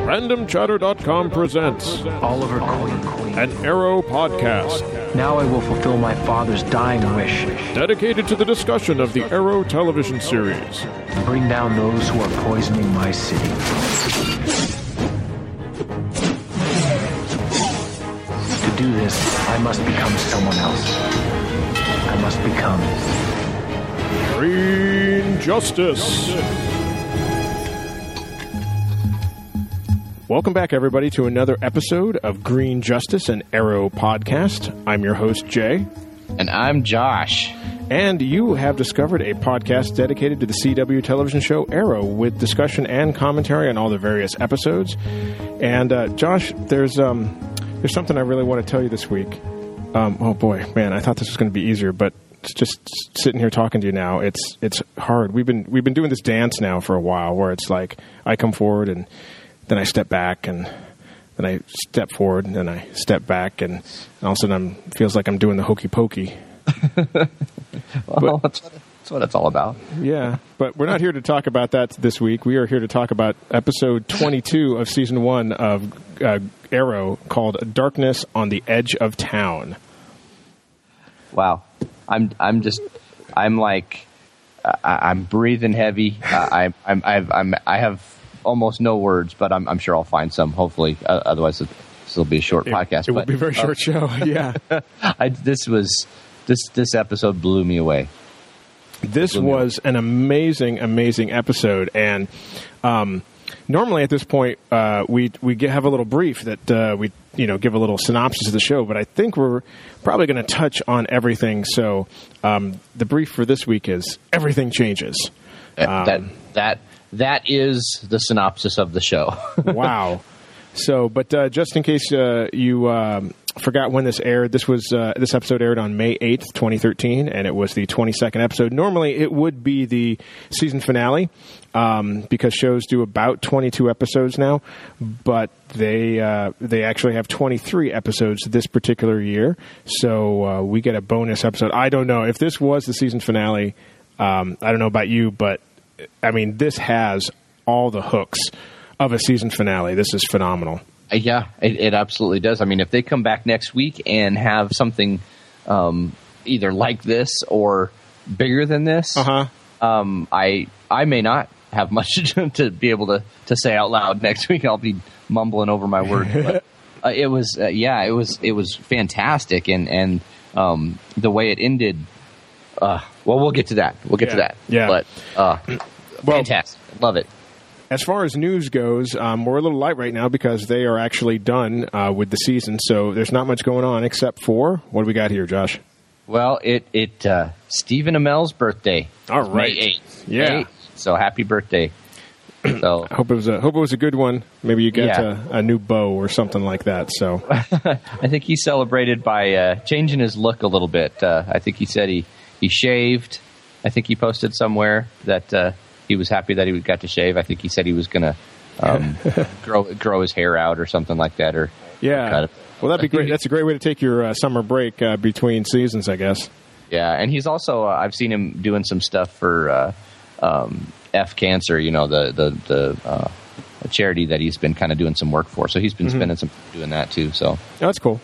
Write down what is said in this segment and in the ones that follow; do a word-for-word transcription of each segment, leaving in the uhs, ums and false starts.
Random Chatter dot com presents Oliver Queen, an Arrow podcast. Now I will fulfill my father's dying wish. Dedicated to the discussion of the Arrow television series. And bring down those who are poisoning my city. To do this, I must become someone else. I must become... Green Justice. Welcome back, everybody, to another episode of Green Justice, an Arrow podcast. I'm your host, Jay. And I'm Josh. And you have discovered a podcast dedicated to the C W television show Arrow, with discussion and commentary on all the various episodes. And, uh, Josh, there's um, there's something I really want to tell you this week. Um, oh, boy, man, I thought this was going to be easier, but just sitting here talking to you now, it's it's hard. We've been we've been doing this dance now for a while, where it's like I come forward and then I step back, and then I step forward, and then I step back, and all of a sudden I'm feels like I'm doing the hokey pokey. Well, but, that's, what, that's what it's all about. Yeah, but we're not here to talk about that this week. We are here to talk about episode twenty-two of season one of uh, Arrow, called "Darkness on the Edge of Town." Wow, I'm I'm just I'm like uh, I'm breathing heavy. Uh, I I'm I've, I'm I have. almost no words, but I'm, I'm sure I'll find some, hopefully. Uh, otherwise, this will be a short it, podcast. It will but, be a very short uh, show, yeah. I, this was this this episode blew me away. This was an amazing, amazing episode, and um, normally at this point, uh, we we get, have a little brief that uh, we you know give a little synopsis of the show, but I think we're probably going to touch on everything. So um, the brief for this week is everything changes. Um, that that. That is the synopsis of the show. Wow. So, but uh, just in case uh, you um, forgot when this aired, this was uh, this episode aired on May eighth, twenty thirteen, and it was the twenty-second episode. Normally, it would be the season finale, um, because shows do about twenty-two episodes now, but they uh, they actually have twenty-three episodes this particular year, so uh, we get a bonus episode. I don't know if this was the season finale. Um, I don't know about you, but I mean, this has all the hooks of a season finale. This is phenomenal. Uh, yeah, it, it absolutely does. I mean, if they come back next week and have something um, either like this or bigger than this, uh-huh. um, I I may not have much to, to be able to, to say out loud next week. I'll be mumbling over my words. But, uh, it was, uh, yeah, it was it was fantastic, and and um, the way it ended. Uh, well, we'll get to that. We'll get yeah. to that. Yeah. But uh, well, fantastic. Love it. As far as news goes, um, we're a little light right now because they are actually done uh, with the season. So there's not much going on except for, what do we got here, Josh? Well, it it uh, Stephen Amell's birthday. All right. May eighth. Yeah. May eighth. So happy birthday. So I hope it was a hope it was a good one. Maybe you got yeah. a, a new bow or something like that. So I think he celebrated by uh, changing his look a little bit. Uh, I think he said he. He shaved. I think he posted somewhere that uh, he was happy that he got to shave. I think he said he was going to um, grow grow his hair out or something like that. Or yeah, kind of. Well, that'd be great. That's a great way to take your uh, summer break uh, between seasons, I guess. Yeah, and he's also uh, I've seen him doing some stuff for uh, um, F Cancer. You know, the the the uh, charity that he's been kind of doing some work for. So he's been mm-hmm. spending some time doing that too. So oh, that's cool.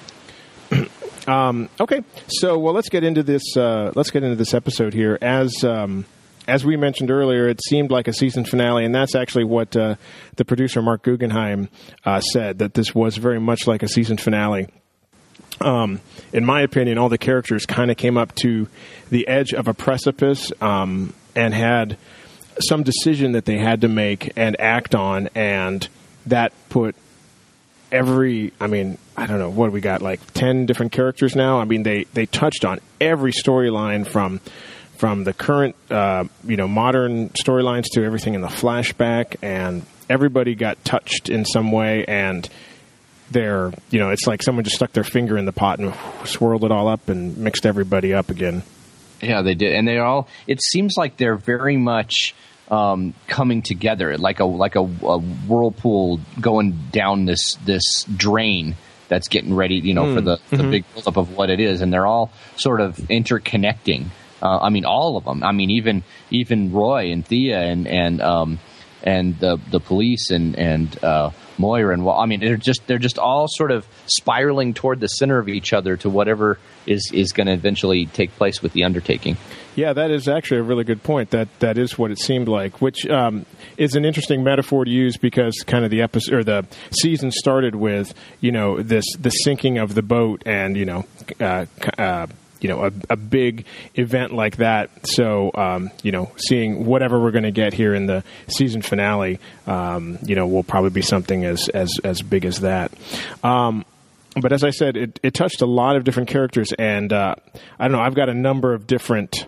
Um, okay, so well, let's get into this. Uh, let's get into this episode here. As um, as we mentioned earlier, it seemed like a season finale, and that's actually what uh, the producer Mark Guggenheim uh, said, that this was very much like a season finale. Um, in my opinion, all the characters kind of came up to the edge of a precipice um, and had some decision that they had to make and act on, and that put every, I mean, I don't know, what do we got, like ten different characters now? I mean, they, they touched on every storyline from from the current, uh, you know, modern storylines to everything in the flashback, and everybody got touched in some way, and they're, you know, it's like someone just stuck their finger in the pot and swirled it all up and mixed everybody up again. Yeah, they did. And they all, it seems like they're very much um, coming together, like a like a, a whirlpool going down this this drain that's getting ready, you know, mm. for the, the mm-hmm. big buildup of what it is. And they're all sort of interconnecting. Uh, I mean, all of them. I mean, even even Roy and Thea and, and um, and the the police and and uh, Moira and well, I mean, they're just they're just all sort of spiraling toward the center of each other to whatever is is going to eventually take place with the undertaking. Yeah, that is actually a really good point. That that is what it seemed like, which um, is an interesting metaphor to use because kind of the episode or the season started with you know this the sinking of the boat and you know uh, uh, you know a, a big event like that. So um, you know seeing whatever we're going to get here in the season finale, um, you know will probably be something as as as big as that. Um, but as I said, it, it touched a lot of different characters, and uh, I don't know. I've got a number of different.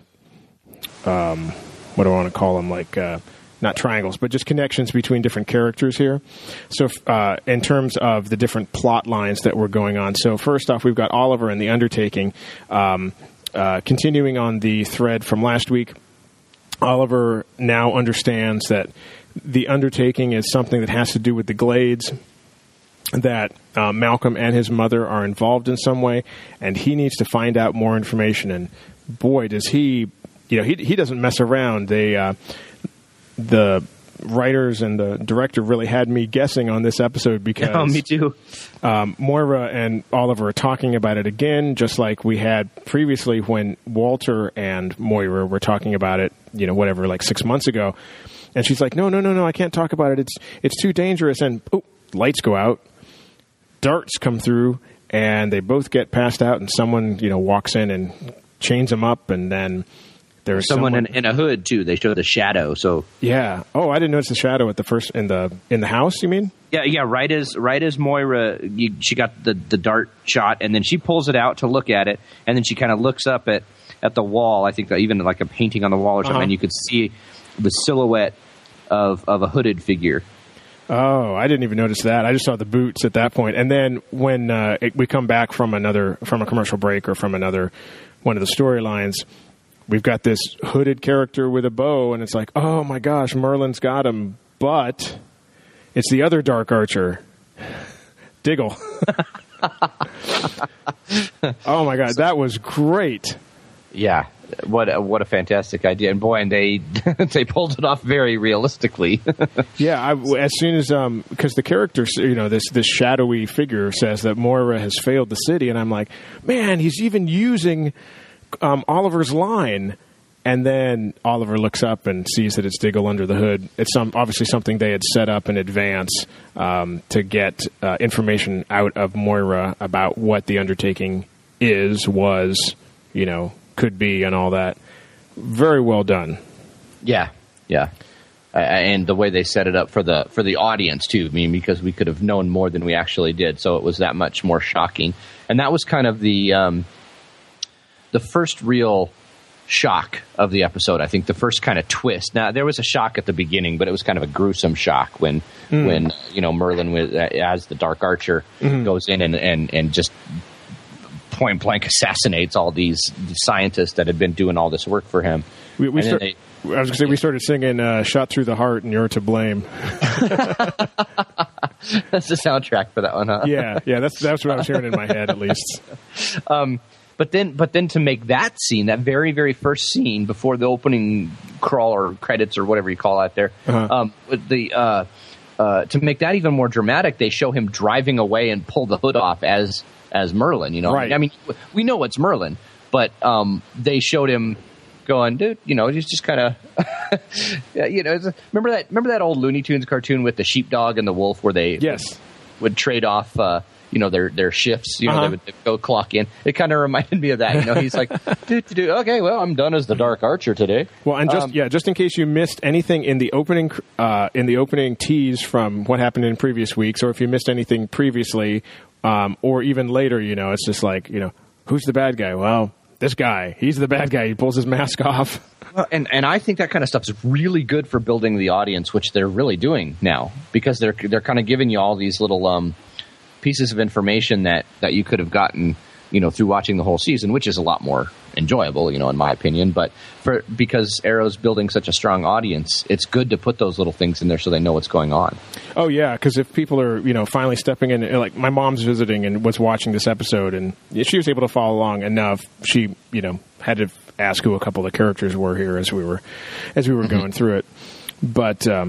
Um, what do I want to call them? Like, uh, not triangles, but just connections between different characters here. So, uh, in terms of the different plot lines that were going on. So, first off, we've got Oliver and the Undertaking. Um, uh, continuing on the thread from last week, Oliver now understands that the Undertaking is something that has to do with the Glades, that uh, Malcolm and his mother are involved in some way, and he needs to find out more information. And boy, does he... You know, he he doesn't mess around. They, uh, the writers and the director really had me guessing on this episode because oh, me too. Um, Moira and Oliver are talking about it again, just like we had previously when Walter and Moira were talking about it. You know, whatever, like six months ago. And she's like, "No, no, no, no, I can't talk about it. It's it's too dangerous." And oh, lights go out, darts come through, and they both get passed out. And someone you know walks in and chains them up, and then. There's someone, someone in, in a hood too. They show the shadow. So yeah. Oh, I didn't notice the shadow at the first in the in the house. You mean? Yeah, yeah. Right as right as Moira, you, she got the, the dart shot, and then she pulls it out to look at it, and then she kind of looks up at, at the wall. I think that even like a painting on the wall or something, uh-huh. and you could see the silhouette of of a hooded figure. Oh, I didn't even notice that. I just saw the boots at that point, and then when uh, it, we come back from another from a commercial break or from another one of the storylines. We've got this hooded character with a bow, and it's like, oh my gosh, Merlin's got him, but it's the other Dark Archer, Diggle. Oh my god, that was great. Yeah, what a, what a fantastic idea, and boy, and they they pulled it off very realistically. Yeah, I, as soon as um, because the character, you know, this this shadowy figure says that Moira has failed the city, and I'm like, man, he's even using. Um, Oliver's line, and then Oliver looks up and sees that it's Diggle under the hood. It's some obviously something they had set up in advance um, to get uh, information out of Moira about what the Undertaking is, was, you know, could be, and all that. Very well done. Yeah, yeah, uh, and the way they set it up for the for the audience too. I mean, because we could have known more than we actually did, so it was that much more shocking. And that was kind of the. Um, The first real shock of the episode, I think, the first kind of twist. Now, there was a shock at the beginning, but it was kind of a gruesome shock when, mm. when you know, Merlin, with, uh, as the Dark Archer, mm-hmm. goes in and, and, and just point blank assassinates all these scientists that had been doing all this work for him. We, we start, they, I was going to say, we started singing uh, Shot Through the Heart and You're to Blame. That's the soundtrack for that one, huh? Yeah, yeah, that's, that's what I was hearing in my head, at least. Um But then, but then to make that scene, that very, very first scene before the opening crawl or credits or whatever you call it there, uh-huh. um, with the uh, uh, to make that even more dramatic, they show him driving away and pull the hood off as as Merlin. You know, right. I mean, we know it's Merlin, but um, they showed him going, dude. You know, he's just kind of, you know, remember that remember that old Looney Tunes cartoon with the sheepdog and the wolf, where they yes would, would trade off. Uh, You know, their their shifts, you know, uh-huh. they would they'd go clock in. It kind of reminded me of that. You know, he's like, do, do, do, okay, well, I'm done as the Dark Archer today. Well, and just, um, yeah, just in case you missed anything in the opening, uh, in the opening tease from what happened in previous weeks, or if you missed anything previously, um, or even later, you know, it's just like, you know, who's the bad guy? Well, this guy, he's the bad guy. He pulls his mask off. Well, and, and I think that kind of stuff is really good for building the audience, which they're really doing now, because they're, they're kind of giving you all these little, um, pieces of information that, that you could have gotten, you know, through watching the whole season, which is a lot more enjoyable, you know, in my opinion. But for because Arrow's building such a strong audience, it's good to put those little things in there so they know what's going on. Oh, yeah, because if people are, you know, finally stepping in, like my mom's visiting and was watching this episode, and she was able to follow along enough. She, you know, had to ask who a couple of the characters were here as we were as we were going through it. But um,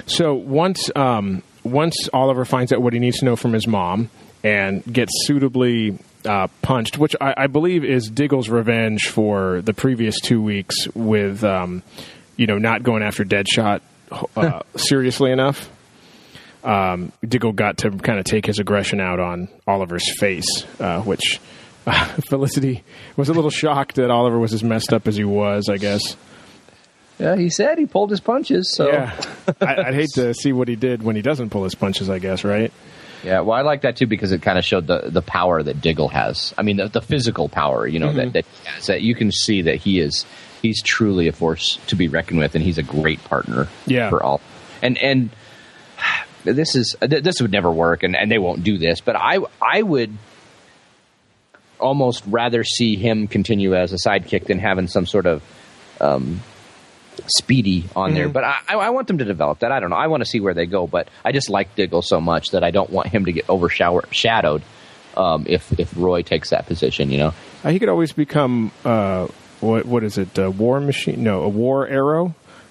So once um, once Oliver finds out what he needs to know from his mom and gets suitably uh, punched, which I, I believe is Diggle's revenge for the previous two weeks with, um, you know, not going after Deadshot uh, seriously enough. Um, Diggle got to kind of take his aggression out on Oliver's face, uh, which uh, Felicity was a little shocked that Oliver was as messed up as he was, I guess. Yeah, he said he pulled his punches. So yeah, I, I'd hate to see what he did when he doesn't pull his punches, I guess, right? Yeah, well, I like that, too, because it kind of showed the, the power that Diggle has. I mean, the, the physical power, you know, mm-hmm. that, that, he has, that you can see that he is he's truly a force to be reckoned with, and he's a great partner yeah. for all. And and this is this would never work, and, and they won't do this, but I I would almost rather see him continue as a sidekick than having some sort of um, Speedy on mm-hmm. there. But I, I want them to develop that. I don't know. I want to see where they go, but I just like Diggle so much that I don't want him to get overshadowed um, if if Roy takes that position, you know? Uh, he could always become, uh, what what is it, a war machine? No, a war arrow?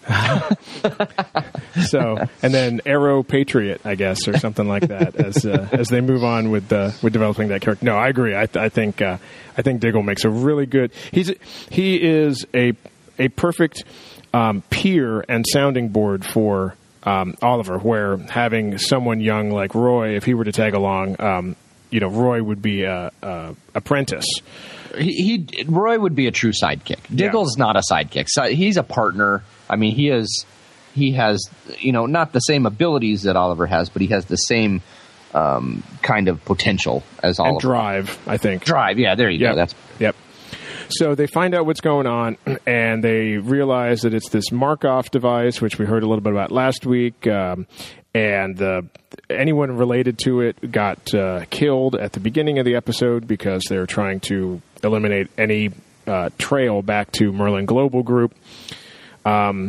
So, and then Arrow Patriot, I guess, or something like that, as uh, as they move on with uh, with developing that character. No, I agree. I, th- I think uh, I think Diggle makes a really good. He's he is a a perfect um, peer and sounding board for um, Oliver. Where having someone young like Roy, if he were to tag along, um, you know, Roy would be a, a apprentice. He, he Roy would be a true sidekick. Diggle's yeah. not a sidekick. So he's a partner. I mean, he is. He has, you know, not the same abilities that Oliver has, but he has the same um, kind of potential as Oliver. And drive, I think. Drive, yeah. There you yep. go. That's yep. So they find out what's going on, and they realize that it's this Markov device, which we heard a little bit about last week, um, and uh, anyone related to it got uh, killed at the beginning of the episode because they're trying to eliminate any uh, trail back to Merlin Global Group. Um,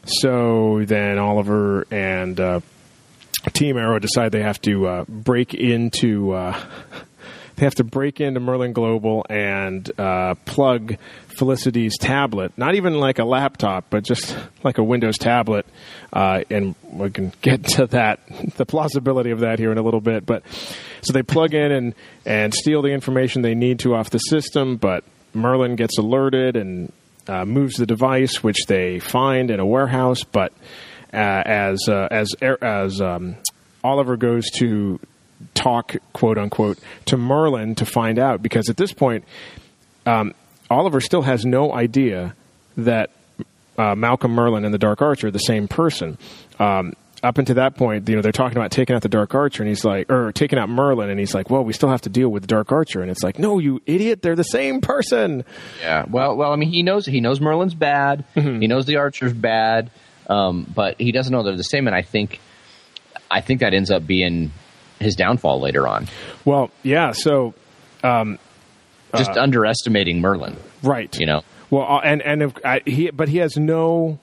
so then Oliver and uh, Team Arrow decide they have to uh, break into uh, they have to break into Merlin Global and uh, plug Felicity's tablet, not even like a laptop, but just like a Windows tablet. Uh, and we can get to that, the plausibility of that here in a little bit. But so they plug in and and steal the information they need to off the system, but Merlin gets alerted and Uh, moves the device, which they find in a warehouse. But uh, as uh, as as um, Oliver goes to talk, quote unquote, to Merlin to find out, because at this point, um, Oliver still has no idea that uh, Malcolm Merlin and the Dark Archer are the same person. Um, Up until that point, you know, they're talking about taking out the Dark Archer, and he's like, or taking out Merlin, and he's like, well, we still have to deal with the Dark Archer, and it's like, no, you idiot, they're the same person. Yeah, well, well, I mean, he knows he knows Merlin's bad, mm-hmm. he knows the Archer's bad, um, but he doesn't know they're the same, and I think, I think that ends up being his downfall later on. Well, yeah, so um, just uh, underestimating Merlin, right? You know, well, uh, and and if, I, he, but he has no.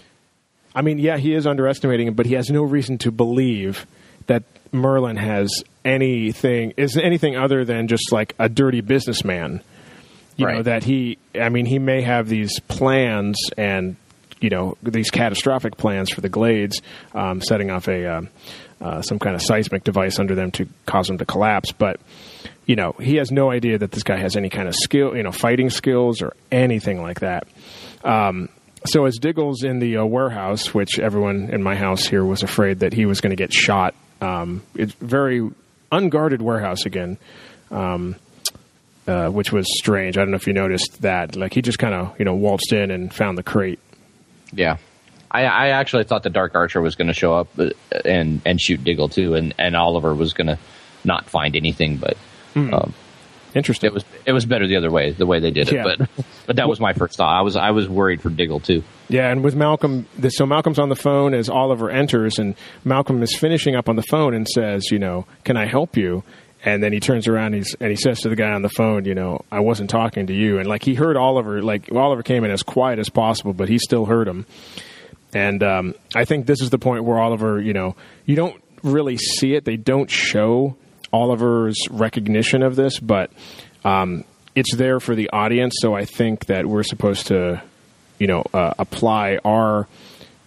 I mean, yeah, he is underestimating him, but he has no reason to believe that Merlin has anything is anything other than just like a dirty businessman. You right. know, that he, I mean, he may have these plans and, you know, these catastrophic plans for the Glades, um, setting off a uh, uh, some kind of seismic device under them to cause them to collapse. But, you know, he has no idea that this guy has any kind of skill, you know, fighting skills or anything like that. Um So as Diggle's in the uh, warehouse, which everyone in my house here was afraid that he was going to get shot, um, it's very unguarded warehouse again, um, uh, which was strange. I don't know if you noticed that. Like, he just kind of, you know, waltzed in and found the crate. Yeah. I, I actually thought the Dark Archer was going to show up and, and shoot Diggle, too, and, and Oliver was going to not find anything, but... Mm. Um, Interesting. It was it was better the other way, the way they did it. Yeah. But but that was my first thought. I was I was worried for Diggle too. Yeah, and with Malcolm, this, so Malcolm's on the phone as Oliver enters, and Malcolm is finishing up on the phone and says, you know, can I help you? And then he turns around and, he's, and he says to the guy on the phone, you know, I wasn't talking to you. And like he heard Oliver, like Oliver came in as quiet as possible, but he still heard him. And um, I think this is the point where Oliver, you know, you don't really see it. They don't show Oliver's recognition of this, but um, it's there for the audience. So I think that we're supposed to, you know, uh, apply our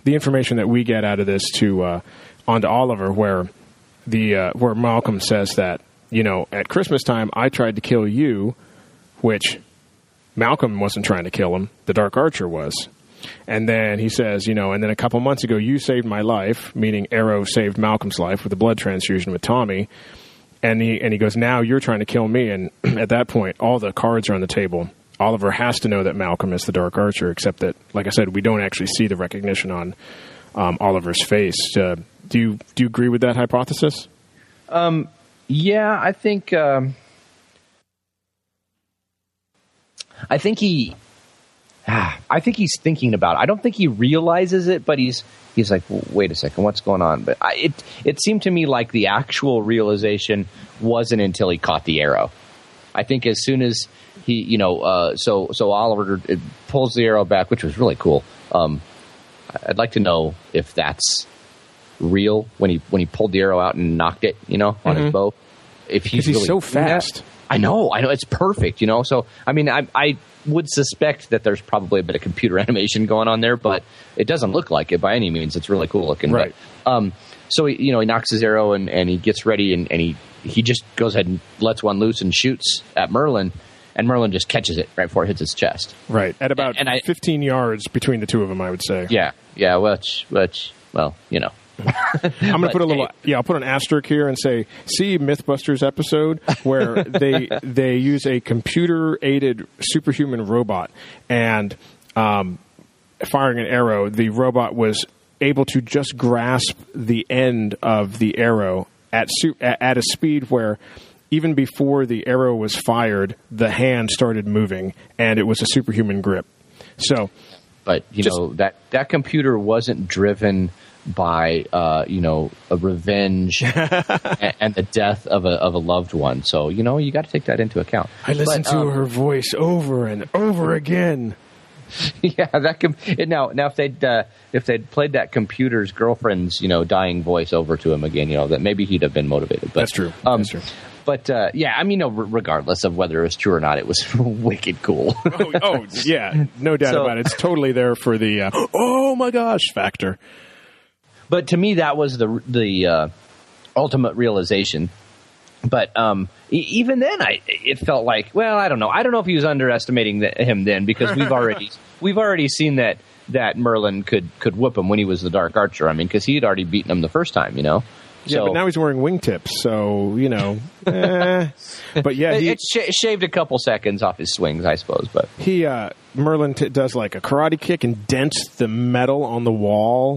the information that we get out of this to uh, onto Oliver, where the uh, where Malcolm says that, you know, at Christmas time I tried to kill you, which Malcolm wasn't trying to kill him, the Dark Archer was. And then he says, you know, and then a couple months ago you saved my life, meaning Arrow saved Malcolm's life with a blood transfusion with Tommy. And he and he goes, now you're trying to kill me. And at that point, all the cards are on the table. Oliver has to know that Malcolm is the Dark Archer, except that, like I said, we don't actually see the recognition on um, Oliver's face. Uh, do you do you agree with that hypothesis? Um, yeah, I think um, I think he. I think he's thinking about it. I don't think he realizes it, but he's he's like, wait a second, what's going on? But I, it it seemed to me like the actual realization wasn't until he caught the arrow. I think as soon as he, you know, uh, so so Oliver pulls the arrow back, which was really cool. Um, I'd like to know if that's real when he when he pulled the arrow out and knocked it, you know, on mm-hmm. his bow. If he's, he's really so fast. That. I know, I know, it's perfect, you know. So I mean, I I. would suspect that there's probably a bit of computer animation going on there, but it doesn't look like it by any means. It's really cool looking. Right. But, um, so, he, you know, he knocks his arrow and, and he gets ready and, and he, he just goes ahead and lets one loose and shoots at Merlin, and Merlin just catches it right before it hits his chest. Right. At about and, and I, fifteen yards between the two of them, I would say. Yeah. Yeah. Which, which, well, you know. I'm going to put a little, yeah, I'll put an asterisk here and say, see Mythbusters episode where they they use a computer-aided superhuman robot, and um, firing an arrow, the robot was able to just grasp the end of the arrow at su- at a speed where even before the arrow was fired, the hand started moving, and it was a superhuman grip. So, but you just, know that that computer wasn't driven by uh, you know a revenge and, and the death of a of a loved one. So you know you got to take that into account. I listened but, to um, her voice over and over again. Yeah, that com- now now if they'd uh, if they'd played that computer's girlfriend's you know dying voice over to him again, you know that maybe he'd have been motivated. But, That's true. Um, That's true. But uh, yeah, I mean, no, regardless of whether it was true or not, it was wicked cool. oh, oh yeah, no doubt so, about it. It's totally there for the uh, oh my gosh factor. But to me, that was the the uh, ultimate realization. But um, e- even then, I it felt like, well, I don't know. I don't know if he was underestimating the, him then, because we've already we've already seen that that Merlin could could whoop him when he was the Dark Archer. I mean, because he had already beaten him the first time, you know. Yeah, so, but now he's wearing wingtips, so you know. eh. But yeah, he, it sh- shaved a couple seconds off his swings, I suppose. But he uh, Merlin t- does like a karate kick and dents the metal on the wall.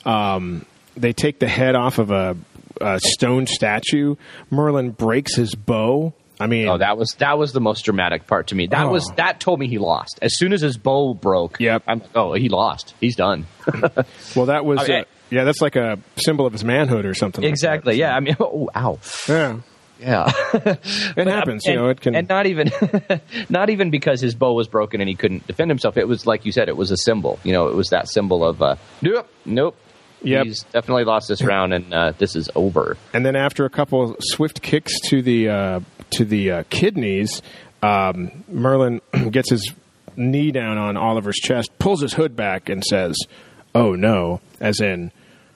Um, they take the head off of a, a stone statue. Merlin breaks his bow. I mean, oh, that was that was the most dramatic part to me. That oh. was that told me he lost as soon as his bow broke. Yep. I'm like, oh, he lost. He's done. Well, that was okay. uh, yeah. That's like a symbol of his manhood or something. Exactly. Like that, so. Yeah. I mean, oh, ow. Yeah. Yeah, it but, happens. And, you know, it can, and not even, not even because his bow was broken and he couldn't defend himself. It was like you said, it was a symbol. You know, it was that symbol of, uh, nope, nope. Yep. He's definitely lost this round, and uh, this is over. And then after a couple swift kicks to the uh, to the uh, kidneys, um, Merlin gets his knee down on Oliver's chest, pulls his hood back, and says, "Oh no!" As in,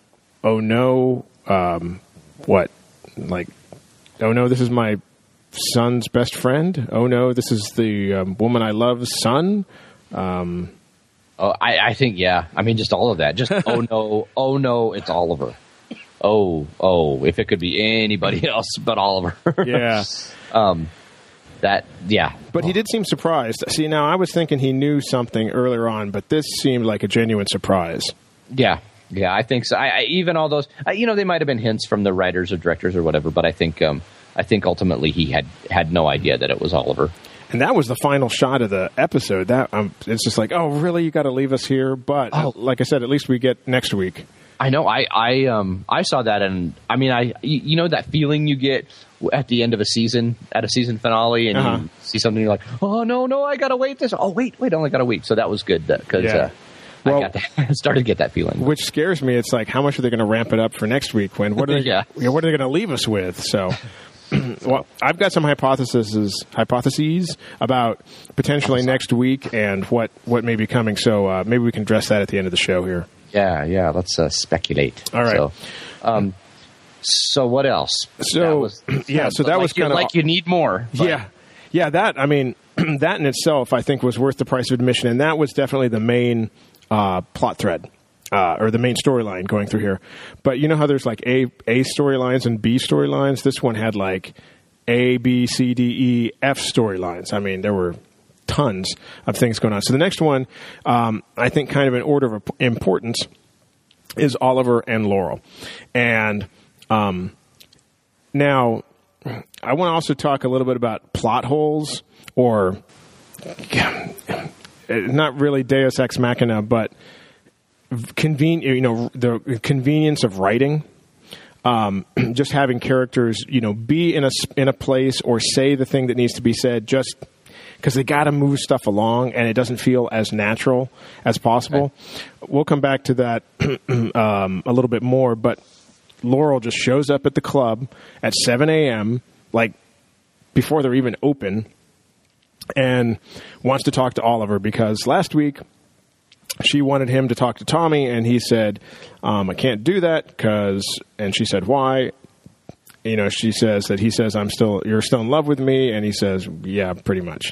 "Oh no!" Um, what? Like, "Oh no! This is my son's best friend. Oh no! This is the um, woman I love's son." Um, Oh, I, I think, yeah. I mean, just all of that. Just, oh, no. Oh, no, it's Oliver. Oh, oh, if it could be anybody else but Oliver. Yeah. um, that, yeah. But he did seem surprised. See, now, I was thinking he knew something earlier on, but this seemed like a genuine surprise. Yeah. Yeah, I think so. I, I, even all those, I, you know, they might have been hints from the writers or directors or whatever, but I think, um, I think ultimately he had, had no idea that it was Oliver. And that was the final shot of the episode. That um, it's just like, oh, really? You got to leave us here? But oh. like I said, at least we get next week. I know. I I um I saw that, and I mean, I you know that feeling you get at the end of a season, at a season finale, and uh-huh. you see something, you're like, oh no, no, I gotta wait this. Oh wait, wait, I only got a week. So that was good because yeah. uh, well, I got that, started to get that feeling. Which scares me. It's like, how much are they going to ramp it up for next week? When what are they? yeah. What are they going to leave us with? So. Well, I've got some hypotheses hypotheses about potentially next week and what, what may be coming, so uh, maybe we can address that at the end of the show here. Yeah, yeah. Let's uh, speculate. All right. So, um, so what else? So That was- yeah, so that like was you- kind of like you need more. but- Yeah. Yeah, that, I mean, that in itself, I think, was worth the price of admission, and that was definitely the main uh, plot thread, uh, or the main storyline going through here. But you know how there's like A, A storylines and B storylines? This one had like A, B, C, D, E, F storylines. I mean, there were tons of things going on. So the next one, um, I think kind of in order of importance, is Oliver and Laurel. And um, now... I want to also talk a little bit about plot holes, or not really Deus Ex Machina, but conven- you know, the convenience of writing. Um, just having characters, you know, be in a in a place or say the thing that needs to be said, just because they got to move stuff along, and it doesn't feel as natural as possible. Okay. We'll come back to that um, a little bit more, but Laurel just shows up at the club at seven a.m., like before they're even open, and wants to talk to Oliver because last week she wanted him to talk to Tommy, and he said, um, I can't do that because, and she said, why? You know, she says that he says, I'm still, you're still in love with me, and he says, yeah, pretty much.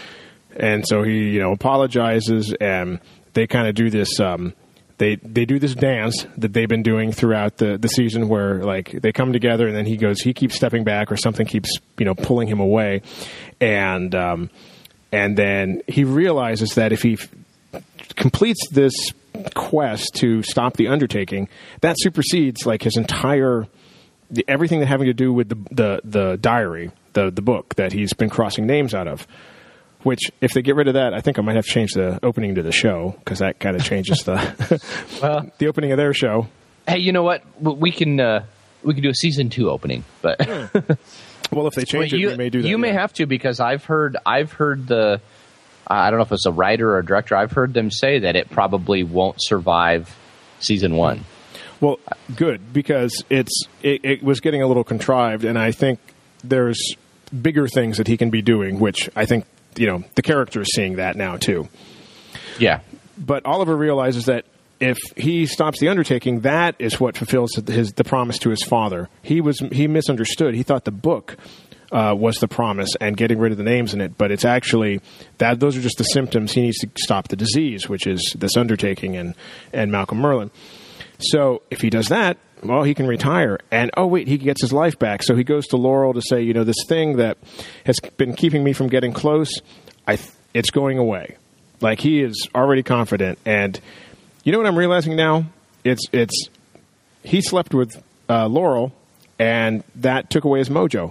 And so he, you know, apologizes, and they kind of do this, um, They they do this dance that they've been doing throughout the, the season where, like, they come together and then he goes, he keeps stepping back or something keeps, you know, pulling him away. And um, and then he realizes that if he f- completes this quest to stop the undertaking, that supersedes, like, his entire, the, everything that having to do with the, the, the diary, the, the book that he's been crossing names out of. Which, if they get rid of that, I think I might have to change the opening to the show, because that kind of changes the well, the opening of their show. Hey, you know what? We can uh, we can do a season two opening, but well, if they change well, you, it, we may do that. You may yeah. have to, because I've heard I've heard the I don't know if it's a writer or a director. I've heard them say that it probably won't survive season one. Well, good, because it's it, it was getting a little contrived, and I think there's bigger things that he can be doing, which I think. You know, the character is seeing that now, too. Yeah. But Oliver realizes that if he stops the undertaking, that is what fulfills his the promise to his father. He was he misunderstood. He thought the book uh, was the promise and getting rid of the names in it, but it's actually that those are just the symptoms. He needs to stop the disease, which is this undertaking and, and Malcolm Merlyn. So if he does that, well, he can retire. And, oh, wait, he gets his life back. So he goes to Laurel to say, you know, this thing that has been keeping me from getting close, I th- it's going away. Like, he is already confident. And you know what I'm realizing now? It's, it's he slept with uh, Laurel, and that took away his mojo.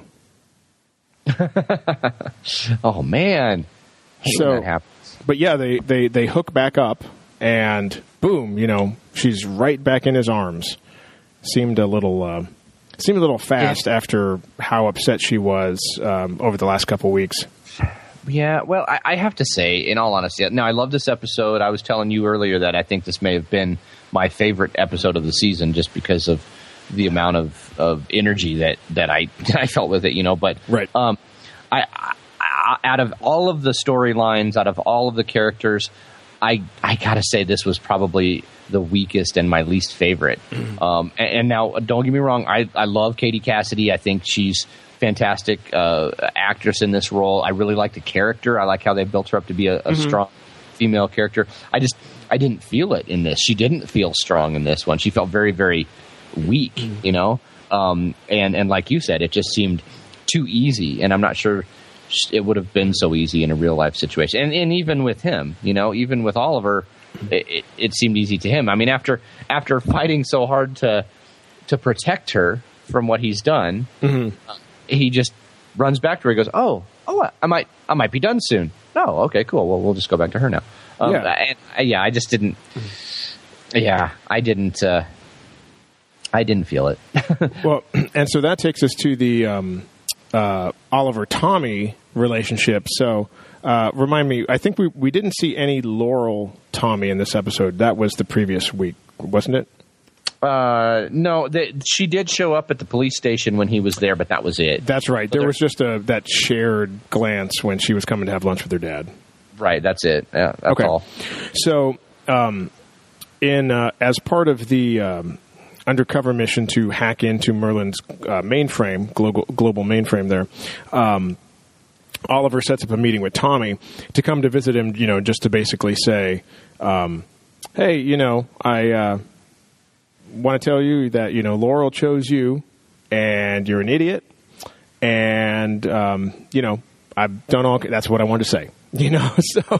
Oh, man. I hate so, when that happens. But, yeah, they, they, they hook back up, and boom, you know, she's right back in his arms. Seemed a little uh, seemed a little fast yeah. after how upset she was um, over the last couple of weeks. Yeah, well, I, I have to say, in all honesty, now I love this episode. I was telling you earlier that I think this may have been my favorite episode of the season, just because of the amount of, of energy that, that I that I felt with it. You know, but right. Um, I, I out of all of the storylines, out of all of the characters, I I gotta say this was probably the weakest and my least favorite. Um, and, and now, don't get me wrong, I, I love Katie Cassidy. I think she's fantastic uh, actress in this role. I really like the character. I like how they built her up to be a, a mm-hmm. strong female character. I just I didn't feel it in this. She didn't feel strong in this one. She felt very, very weak, mm-hmm. you know? Um, and, and like you said, it just seemed too easy, and I'm not sure it would have been so easy in a real life situation. And, and even with him, you know, even with Oliver, it, it, it seemed easy to him. I mean, after after fighting so hard to to protect her from what he's done, mm-hmm. uh, he just runs back to her. He goes, "Oh, oh, I might, I might be done soon." Oh, okay, cool. Well, we'll just go back to her now. Um, yeah, and, uh, yeah. I just didn't. Yeah, I didn't. Uh, I didn't feel it. Well, and so that takes us to the um, uh, Oliver Tommy relationship. So. Uh, remind me, I think we, we didn't see any Laurel Tommy in this episode. That was the previous week, wasn't it? Uh, no, they, she did show up at the police station when he was there, but that was it. That's right. There, there was just a that shared glance when she was coming to have lunch with her dad. Right, that's it. Yeah, that's okay. all. So, um, in uh, as part of the um, undercover mission to hack into Merlin's uh, mainframe, global, global mainframe there, um, Oliver sets up a meeting with Tommy to come to visit him, you know, just to basically say, um, hey, you know, I uh, want to tell you that, you know, Laurel chose you, and you're an idiot, and, um, you know, I've done all, that's what I wanted to say, you know, so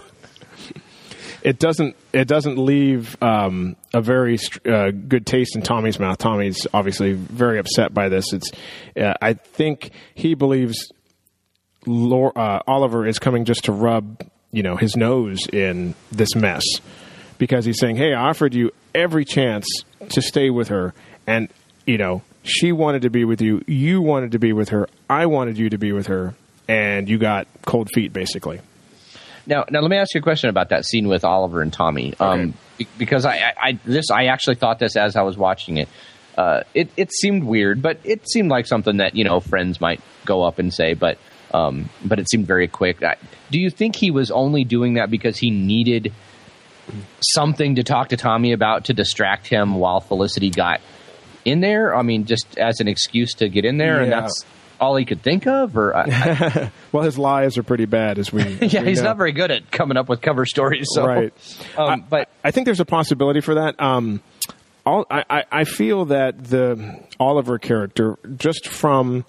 it doesn't, it doesn't leave um, a very uh, good taste in Tommy's mouth. Tommy's obviously very upset by this. It's, uh, I think he believes Laura, uh, Oliver is coming just to rub, you know, his nose in this mess, because he's saying, hey, I offered you every chance to stay with her, and, you know, she wanted to be with you, you wanted to be with her, I wanted you to be with her, and you got cold feet, basically. Now, now let me ask you a question about that scene with Oliver and Tommy, um, okay. be- because I, I, I, this, I actually thought this as I was watching it. Uh, it, it seemed weird, but it seemed like something that, you know, friends might go up and say, but, um, but it seemed very quick. I, do you think he was only doing that because he needed something to talk to Tommy about to distract him while Felicity got in there? I mean, just as an excuse to get in there, yeah. and that's all he could think of? Or I, I, well, his lies are pretty bad, as we as yeah, we he's know. Not very good at coming up with cover stories. So. Right, um, I, but I think there's a possibility for that. Um, all, I, I feel that the Oliver character, just from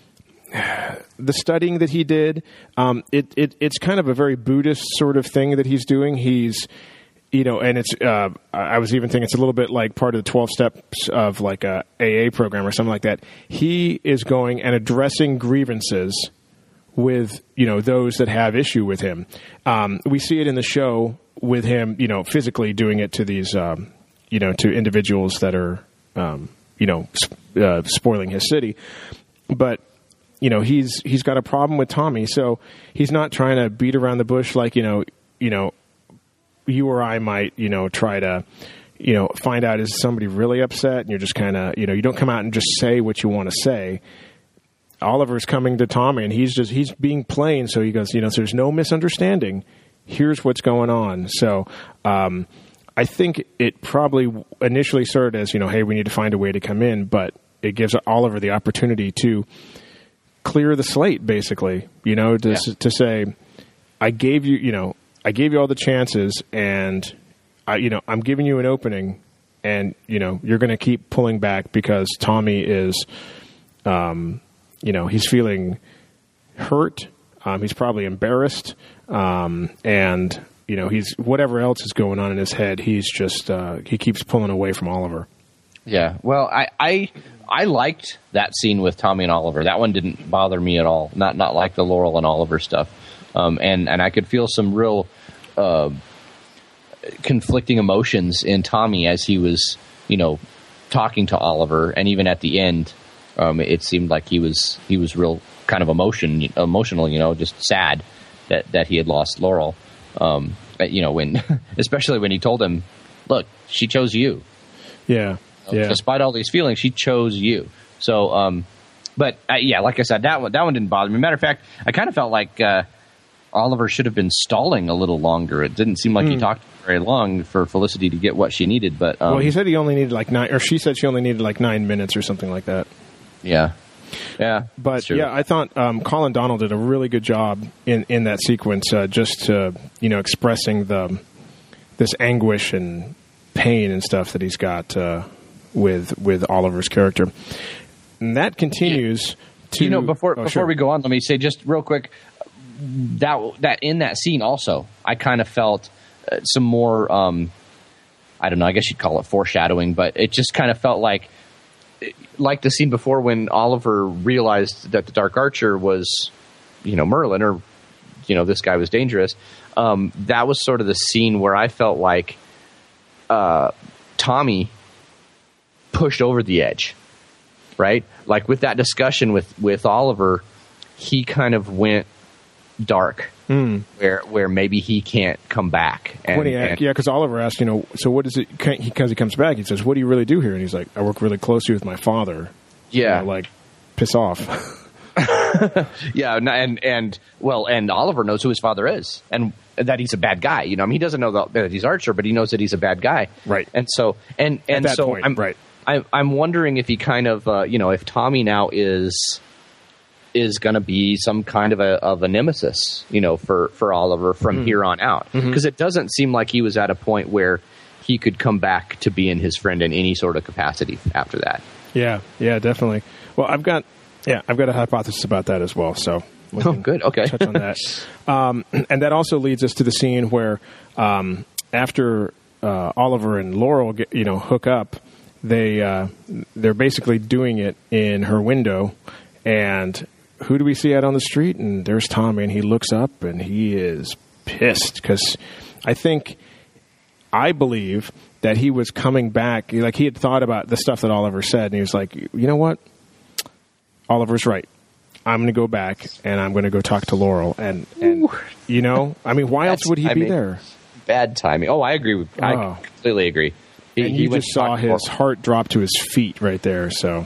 the studying that he did, um, it, it it's kind of a very Buddhist sort of thing that he's doing. He's You know, and it's, uh, I was even thinking it's a little bit like part of the twelve steps of like a A A program or something like that. He is going and addressing grievances with, you know, those that have issue with him. Um, we see it in the show with him, you know, physically doing it to these, um, you know, to individuals that are, um, you know, sp- uh, spoiling his city. But, you know, he's, he's got a problem with Tommy. So he's not trying to beat around the bush like, you know, you know, you or I might, you know, try to, you know, find out, is somebody really upset? And you're just kind of, you know, you don't come out and just say what you want to say. Oliver's coming to Tommy, and he's just, he's being plain. So he goes, you know, so there's no misunderstanding. Here's what's going on. So um, I think it probably initially started as, you know, hey, we need to find a way to come in. But it gives Oliver the opportunity to clear the slate, basically, you know, to, yeah. to say, I gave you, you know, I gave you all the chances, and I, you know, I'm giving you an opening, and you know, you're going to keep pulling back because Tommy is, um, you know, he's feeling hurt. Um, he's probably embarrassed, um, and you know, he's whatever else is going on in his head. He's just uh, he keeps pulling away from Oliver. Yeah, well, I, I I liked that scene with Tommy and Oliver. That one didn't bother me at all. Not not like the Laurel and Oliver stuff. Um, and, and I could feel some real uh, conflicting emotions in Tommy as he was, you know, talking to Oliver. And even at the end, um, it seemed like he was he was real kind of emotion emotional, you know, just sad that, that he had lost Laurel. Um, you know, when especially when he told him, look, she chose you. Yeah. Yeah. Despite all these feelings, she chose you. So, um, but uh, yeah, like I said, that one that one didn't bother me. Matter of fact, I kind of felt like uh, Oliver should have been stalling a little longer. It didn't seem like mm. he talked very long for Felicity to get what she needed. But um, well, he said he only needed like nine, or she said she only needed like nine minutes or something like that. Yeah, yeah. But yeah, I thought um, Colin Donnell did a really good job in, in that sequence, uh, just to, you know, expressing the this anguish and pain and stuff that he's got uh, with with Oliver's character. And that continues. To, you know, before oh, before sure. we go on, let me say just real quick that that in that scene also, I kind of felt uh, some more. Um, I don't know. I guess you'd call it foreshadowing, but it just kind of felt like like the scene before when Oliver realized that the Dark Archer was, you know, Merlin, or you know, this guy was dangerous. Um, that was sort of the scene where I felt like uh, Tommy pushed over the edge. Right? Like with that discussion with, with Oliver, he kind of went dark mm. where where maybe he can't come back. And, when he, and, yeah, because Oliver asked, you know, so what is it? Because he comes back, he says, what do you really do here? And he's like, I work really closely with my father. Yeah. You know, like, piss off. yeah, and and well, and Oliver knows who his father is, and that he's a bad guy. You know, I mean, he doesn't know that he's Archer, but he knows that he's a bad guy. Right. And so, and and At that so, point, I'm right. I'm I'm wondering if he kind of, uh, you know, if Tommy now is is going to be some kind of a of a nemesis, you know, for for Oliver from mm. here on out, because mm-hmm. it doesn't seem like he was at a point where he could come back to being his friend in any sort of capacity after that. Yeah, yeah, definitely. Well, I've got, yeah, I've got a hypothesis about that as well. So, we oh, good, okay. touch on that, um, and that also leads us to the scene where um, after uh, Oliver and Laurel, get, you know, hook up, they uh, they're basically doing it in her window, and who do we see out on the street? And there's Tommy, and he looks up, and he is pissed because I think, I believe that he was coming back, like he had thought about the stuff that Oliver said, and he was like, you know what? Oliver's right. I'm going to go back, and I'm going to go talk to Laurel. And, and you know, I mean, why else would he I be mean, there? Bad timing. Oh, I agree. With, oh. I completely agree. He, and he you just saw his heart drop to his feet right there, so...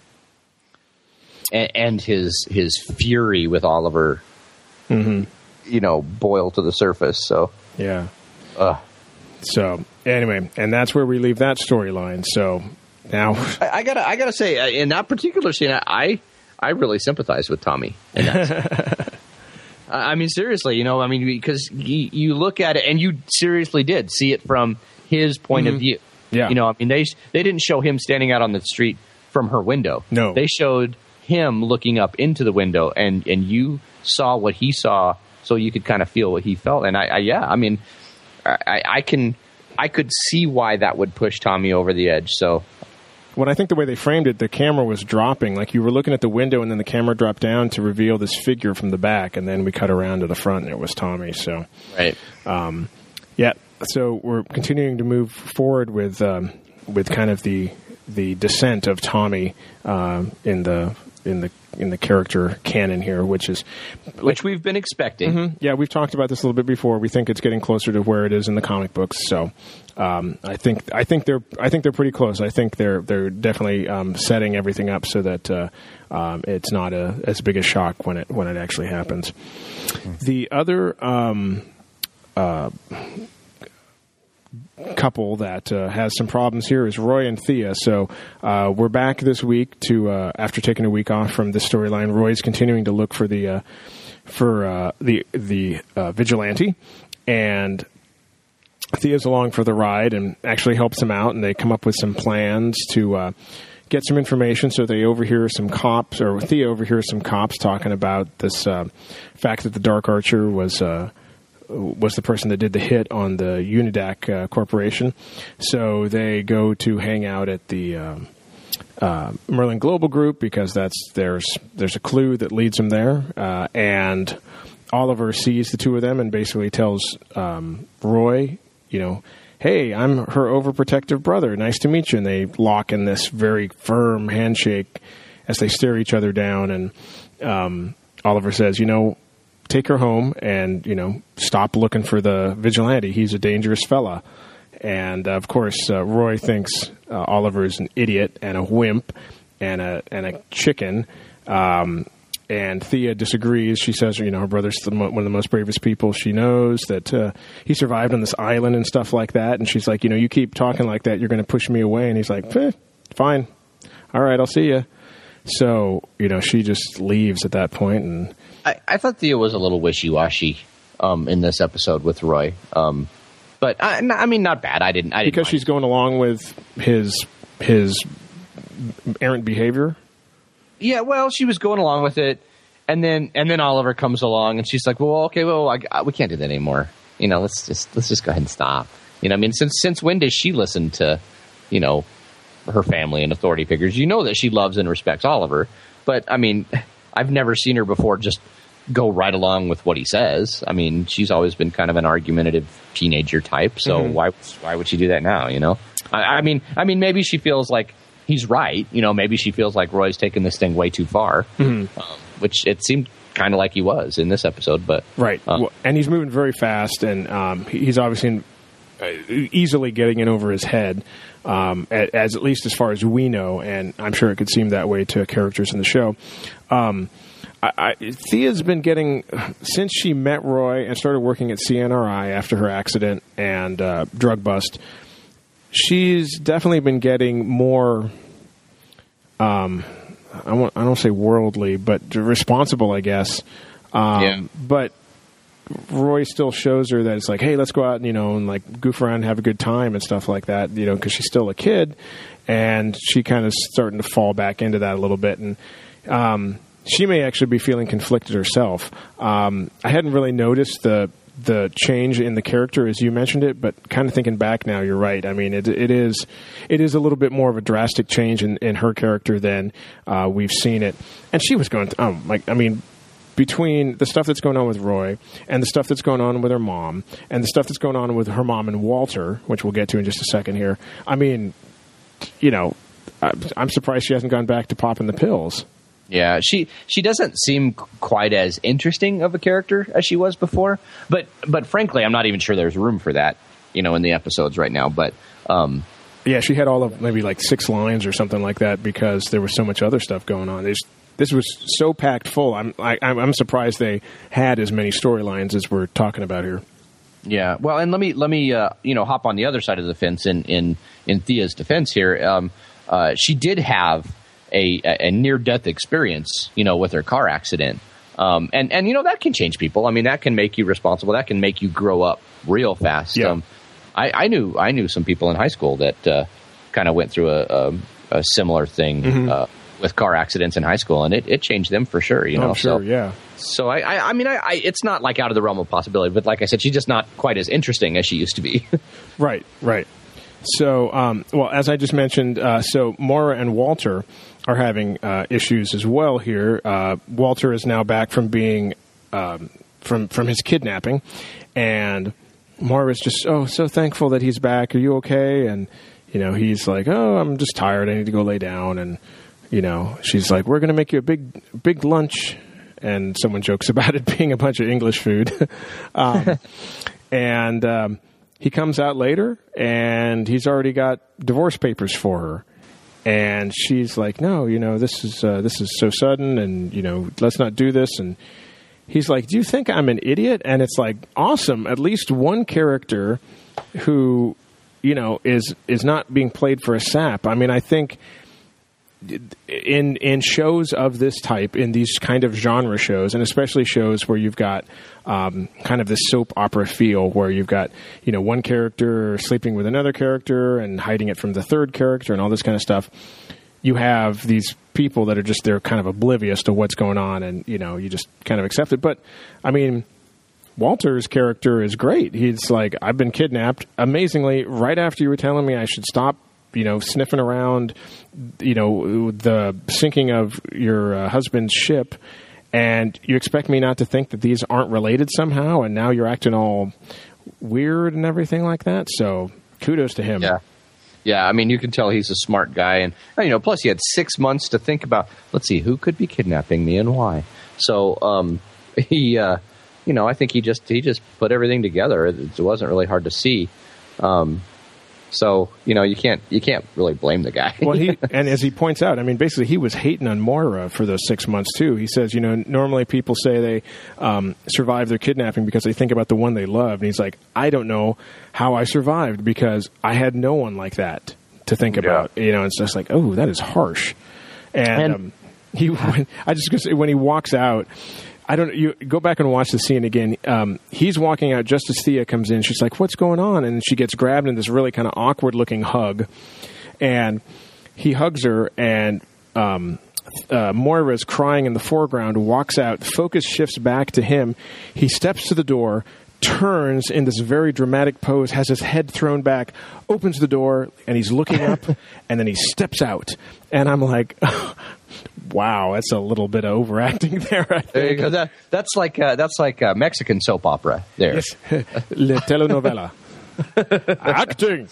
And, and his his fury with Oliver, mm-hmm. you know, boil to the surface. So yeah. Uh. So anyway, and that's where we leave that storyline. So now I, I gotta I gotta say, in that particular scene, I I really sympathize with Tommy. In that I mean, seriously, you know, I mean, because you, you look at it, and you seriously did see it from his point mm-hmm. of view. Yeah. You know, I mean, they they didn't show him standing out on the street from her window. No, they showed him looking up into the window, and, and you saw what he saw, so you could kind of feel what he felt. And I, I yeah, I mean, I, I can, I could see why that would push Tommy over the edge. So, when I think the way they framed it, the camera was dropping, like you were looking at the window, and then the camera dropped down to reveal this figure from the back, and then we cut around to the front, and it was Tommy. So, right, um, yeah. So we're continuing to move forward with um, with kind of the the descent of Tommy uh, in the. in the in the character canon here, which is like, which we've been expecting. Mm-hmm. Yeah, we've talked about this a little bit before. We think it's getting closer to where it is in the comic books. So um, I think I think they're I think they're pretty close. I think they're they're definitely um, setting everything up so that uh, um, it's not a, as big a shock when it when it actually happens. Mm-hmm. The other. Um, uh, couple that uh, has some problems here is Roy and Thea. So uh, we're back this week to uh, after taking a week off from this storyline. Roy's continuing to look for the uh, for uh, the the uh, vigilante, and Thea's along for the ride and actually helps him out. And they come up with some plans to uh, get some information. So they overhear some cops, or Thea overhears some cops talking about this uh, fact that the Dark Archer was. Uh, was the person that did the hit on the Unidac uh, Corporation. So they go to hang out at the um, uh, Merlin Global Group because that's there's there's a clue that leads them there. Uh, and Oliver sees the two of them and basically tells um, Roy, you know, hey, I'm her overprotective brother. Nice to meet you. And they lock in this very firm handshake as they stare each other down. And um, Oliver says, you know, take her home and, you know, stop looking for the vigilante. He's a dangerous fella. And, uh, of course, uh, Roy thinks uh, Oliver's an idiot and a wimp and a and a chicken. Um, and Thea disagrees. She says, you know, her brother's the mo- one of the most bravest people she knows, that uh, he survived on this island and stuff like that. And she's like, you know, you keep talking like that, you're going to push me away. And he's like, eh, fine. All right, I'll see you. So, you know, she just leaves at that point and... I, I thought Thea was a little wishy-washy um, in this episode with Roy, um, but I, I mean, not bad. I didn't. I didn't because mind. She's going along with his his errant behavior. Yeah, well, she was going along with it, and then and then Oliver comes along, and she's like, "Well, okay, well, I, I, we can't do that anymore. You know, let's just let's just go ahead and stop. You know, I mean, since since when does she listen to, you know, her family and authority figures? You know that she loves and respects Oliver, but I mean, I've never seen her before just go right along with what he says. I mean, she's always been kind of an argumentative teenager type. So mm-hmm. why why would she do that now? You know, I, I mean, I mean, maybe she feels like he's right. You know, maybe she feels like Roy's taking this thing way too far, mm-hmm. um, which it seemed kind of like he was in this episode. But right, um, well, and he's moving very fast, and um, he's obviously in, uh, easily getting in over his head. Um, as, as at least as far as we know, and I'm sure it could seem that way to characters in the show. Um, I, I, Thea's been getting, since she met Roy and started working at C N R I after her accident and uh, drug bust, she's definitely been getting more, um, I, won't, I don't say worldly, but responsible, I guess. Um, yeah. But Roy still shows her that it's like, hey, let's go out and, you know, and like goof around and have a good time and stuff like that, you know, because she's still a kid. And she kind of starting to fall back into that a little bit. And um, she may actually be feeling conflicted herself. Um, I hadn't really noticed the the change in the character as you mentioned it, but kind of thinking back now, you're right. I mean, it, it is it is a little bit more of a drastic change in, in her character than uh, we've seen it. And she was going, to, um, like, I mean, between the stuff that's going on with Roy and the stuff that's going on with her mom and the stuff that's going on with her mom and Walter, which we'll get to in just a second here, I mean, you know, I'm surprised she hasn't gone back to popping the pills. Yeah, she she doesn't seem quite as interesting of a character as she was before. But but frankly, I'm not even sure there's room for that, you know, in the episodes right now. But um, yeah, she had all of maybe like six lines or something like that because there was so much other stuff going on. There's, this was so packed full. I'm I, I'm surprised they had as many storylines as we're talking about here. Yeah, well, and let me let me uh, you know hop on the other side of the fence in in, in Thea's defense here. Um, uh, she did have a, a near death experience, you know, with her car accident, um, and and you know that can change people. I mean, that can make you responsible. That can make you grow up real fast. Yeah. Um, I, I knew I knew some people in high school that uh, kind of went through a, a, a similar thing mm-hmm. uh, with car accidents in high school, and it, it changed them for sure. You know, oh, sure, so, yeah. So I, I, I mean, I, I, it's not like out of the realm of possibility, but like I said, she's just not quite as interesting as she used to be. Right, right. So, um, well, as I just mentioned, uh, so Moira and Walter are having uh, issues as well here. Uh, Walter is now back from being um, from from his kidnapping, and Moira's just oh so thankful that he's back. Are you okay? And you know he's like, oh, I'm just tired. I need to go lay down. And you know she's like, we're going to make you a big big lunch. And someone jokes about it being a bunch of English food. um, and um, he comes out later, and he's already got divorce papers for her. And she's like, no, you know, this is uh, this is so sudden, and, you know, let's not do this. And he's like, do you think I'm an idiot? And it's like, awesome. At least one character who, you know, is is not being played for a sap. I mean, I think in in shows of this type, in these kind of genre shows, and especially shows where you've got um, kind of this soap opera feel, where you've got, you know, one character sleeping with another character and hiding it from the third character and all this kind of stuff, you have these people that are just, they're kind of oblivious to what's going on, and, you know, you just kind of accept it. But, I mean, Walter's character is great. He's like, I've been kidnapped. Amazingly, right after you were telling me I should stop, you know, sniffing around, you know, the sinking of your uh, husband's ship, and you expect me not to think that these aren't related somehow, and now you're acting all weird and everything like that. So kudos to him. Yeah. Yeah, I mean, you can tell he's a smart guy. And, you know, plus he had six months to think about, let's see, who could be kidnapping me and why? So um, he, uh, you know, I think he just he just put everything together. It, it wasn't really hard to see. Um So, you know, you can't you can't really blame the guy. Well, he and as he points out, I mean, basically he was hating on Moira for those six months, too. He says, you know, normally people say they um, survive their kidnapping because they think about the one they love. And he's like, I don't know how I survived because I had no one like that to think yeah. about. You know, it's just like, oh, that is harsh. And, and um, he, when, I just gonna say, when he walks out, I don't. You go back and watch the scene again. Um, he's walking out just as Thea comes in. She's like, "What's going on?" And she gets grabbed in this really kind of awkward-looking hug, and he hugs her. And um, uh, Moira's crying in the foreground. Walks out. Focus shifts back to him. He steps to the door, turns in this very dramatic pose, has his head thrown back, opens the door, and he's looking up, and then he steps out. And I'm like, wow, that's a little bit of overacting there. I think. There you go. That, that's like uh, that's like a Mexican soap opera. There, yes, Le telenovela. Acting.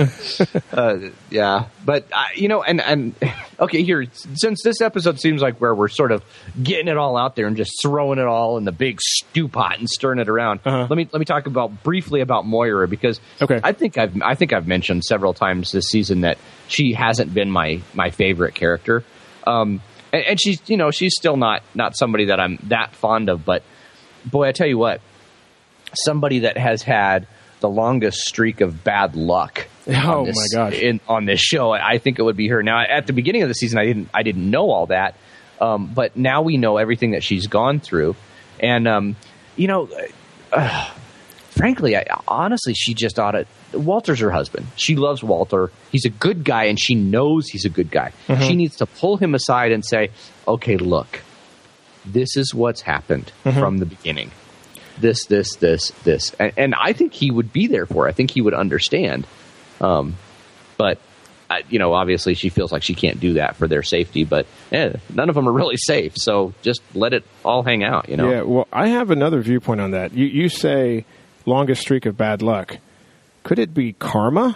uh, yeah, but uh, you know, and and okay, here, since this episode seems like where we're sort of getting it all out there and just throwing it all in the big stew pot and stirring it around. Uh-huh. Let me let me talk about briefly about Moira, because okay. I think I've I think I've mentioned several times this season that she hasn't been my my favorite character. Um, and, and she's you know she's still not not somebody that I'm that fond of. But boy, I tell you what, somebody that has had the longest streak of bad luck. Oh this, my gosh! In, on this show, I think it would be her. Now, at the beginning of the season, I didn't I didn't know all that, um, but now we know everything that she's gone through, and um, you know, uh, frankly, I, honestly, she just ought to. Walter's her husband. She loves Walter. He's a good guy, and she knows he's a good guy. Mm-hmm. She needs to pull him aside and say, "Okay, look, this is what's happened mm-hmm. from the beginning. This, this, this, this," and, and I think he would be there for her. I think he would understand. Um, but, uh, you know, obviously she feels like she can't do that for their safety, but eh, none of them are really safe. So just let it all hang out, you know? Yeah, well, I have another viewpoint on that. You, you say longest streak of bad luck. Could it be karma?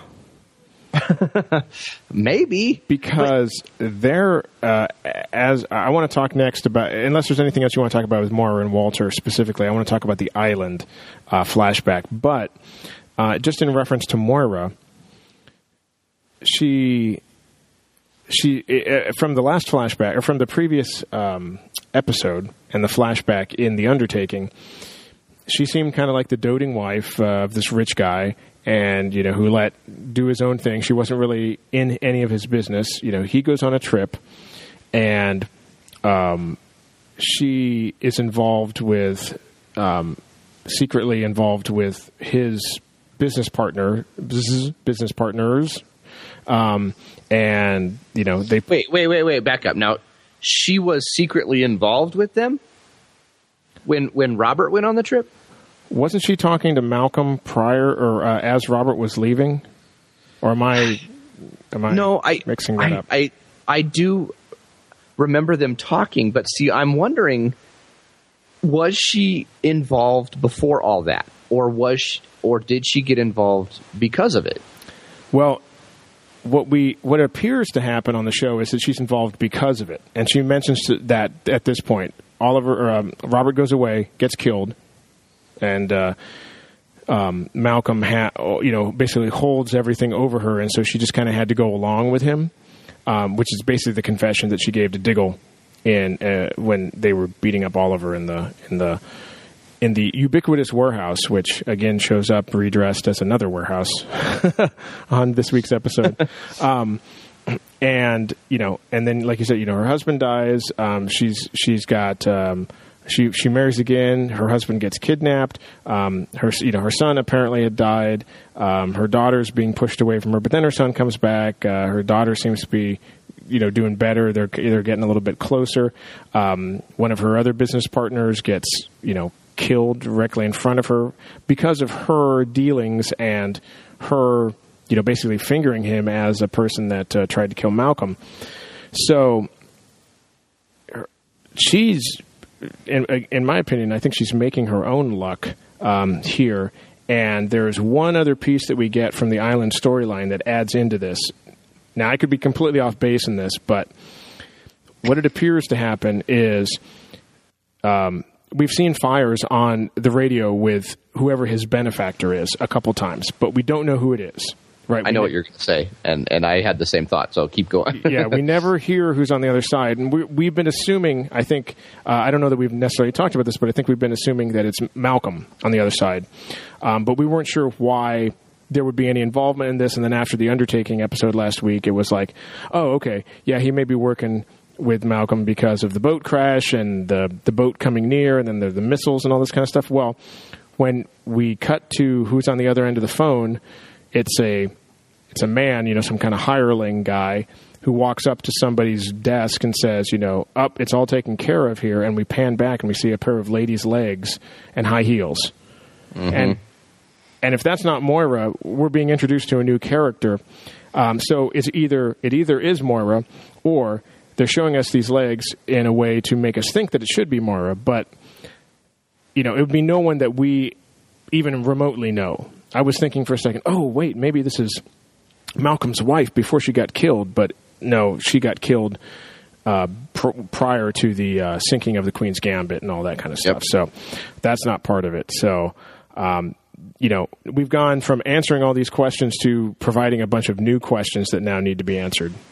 Maybe. Because they're, uh, as I want to talk next about, unless there's anything else you want to talk about with Moira and Walter specifically, I want to talk about the island uh, flashback. But uh, just in reference to Moira, She, she uh, from the last flashback, or from the previous um, episode and the flashback in The Undertaking, she seemed kind of like the doting wife uh, of this rich guy, and you know, who let do his own thing. She wasn't really in any of his business. You know, he goes on a trip, and um, she is involved with, um, secretly involved with his business partner, business partners. Um, and you know, they wait, wait, wait, wait, back up. Now, she was secretly involved with them when, when Robert went on the trip. Wasn't she talking to Malcolm prior or, uh, as Robert was leaving? Or am I, am I no, I, mixing that I, up? I, I do remember them talking, but see, I'm wondering, was she involved before all that? Or was she, or did she get involved because of it? Well, What we what appears to happen on the show is that she's involved because of it, and she mentions that at this point, Oliver or, um, Robert goes away, gets killed, and uh, um, Malcolm, ha- you know, basically holds everything over her, and so she just kind of had to go along with him, um, which is basically the confession that she gave to Diggle in uh, when they were beating up Oliver in the in the. in the ubiquitous warehouse, which again shows up redressed as another warehouse on this week's episode. um, and, you know, and then, like you said, you know, her husband dies. Um, she's, she's got, um, she, she marries again. Her husband gets kidnapped. Um, her, you know, her son apparently had died. Um, her daughter's being pushed away from her, but then her son comes back. Uh, her daughter seems to be, you know, doing better. They're either getting a little bit closer. Um, one of her other business partners gets, you know, killed directly in front of her because of her dealings and her, you know, basically fingering him as a person that uh, tried to kill Malcolm. So she's, in, in my opinion, I think she's making her own luck um, here. And there's one other piece that we get from the island storyline that adds into this. Now, I could be completely off base in this, but what it appears to happen is um, we've seen Fires on the radio with whoever his benefactor is a couple times, but we don't know who it is. Right? I we know ne- what you're going to say, and, and I had the same thought, so keep going. Yeah, we never hear who's on the other side, and we, we've been assuming, I think, uh, I don't know that we've necessarily talked about this, but I think we've been assuming that it's Malcolm on the other side. Um, but we weren't sure why there would be any involvement in this, and then after the Undertaking episode last week, it was like, oh, okay, yeah, he may be working with Malcolm because of the boat crash and the, the boat coming near, and then the, the missiles and all this kind of stuff. Well, when we cut to who's on the other end of the phone, it's a it's a man, you know, some kind of hireling guy who walks up to somebody's desk and says, you know, up, it's all taken care of here. And we pan back and we see a pair of ladies' legs and high heels. Mm-hmm. And and if that's not Moira, we're being introduced to a new character. Um, so it's either it either is Moira, or they're showing us these legs in a way to make us think that it should be Moira. But, you know, it would be no one that we even remotely know. I was thinking for a second, oh, wait, maybe this is Malcolm's wife before she got killed. But no, she got killed uh, pr- prior to the uh, sinking of the Queen's Gambit and all that kind of stuff. Yep. So that's not part of it. So, um, you know, we've gone from answering all these questions to providing a bunch of new questions that now need to be answered.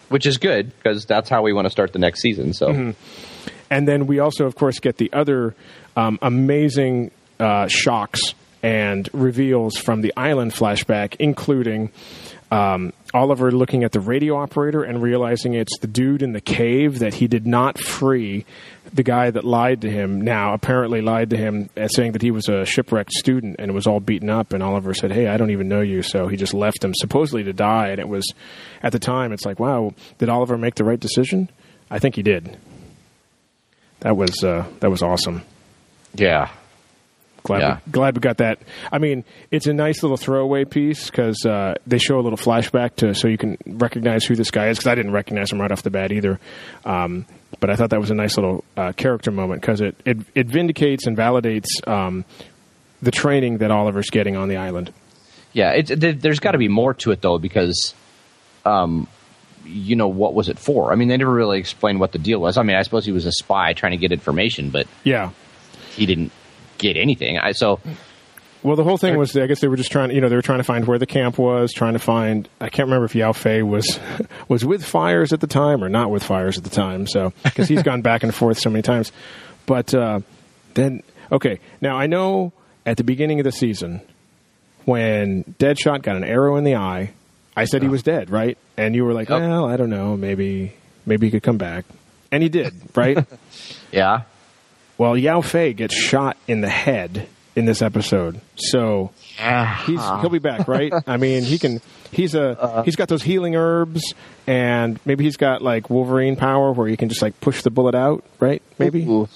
which is good because that's how we want to start the next season. So, mm-hmm. And then we also, of course, get the other um, amazing uh, shocks and reveals from the island flashback, including um, Oliver looking at the radio operator and realizing it's the dude in the cave that he did not free, the guy that lied to him now apparently lied to him and saying that he was a shipwrecked student and was all beaten up. And Oliver said, hey, I don't even know you. So he just left him supposedly to die. And it was, at the time, it's like, wow, did Oliver make the right decision? I think he did. That was uh, that was awesome. Yeah. Glad, yeah. we, glad we got that. I mean, it's a nice little throwaway piece because uh, they show a little flashback to so you can recognize who this guy is, because I didn't recognize him right off the bat either. Um, but I thought that was a nice little uh, character moment because it, it, it vindicates and validates um, the training that Oliver's getting on the island. Yeah, it, it, there's got to be more to it, though, because, um, you know, what was it for? I mean, they never really explained what the deal was. I mean, I suppose he was a spy trying to get information, but yeah, he didn't get anything. I, so, well, the whole thing was, I guess they were just trying, you know, they were trying to find where the camp was, trying to find, I can't remember if Yao Fei was was with Fires at the time or not with Fires at the time, so, because he's gone back and forth so many times. But uh, then, okay, now I know at the beginning of the season, when Deadshot got an arrow in the eye, I said he was dead, right? And you were like, Yep. well, I don't know, maybe, maybe he could come back. And he did, right? yeah. Well, Yao Fei gets shot in the head in this episode, so he's he'll be back, right? I mean, he can. He's a uh, he's got those healing herbs, and maybe he's got like Wolverine power where he can just like push the bullet out, right? Maybe. Ooh.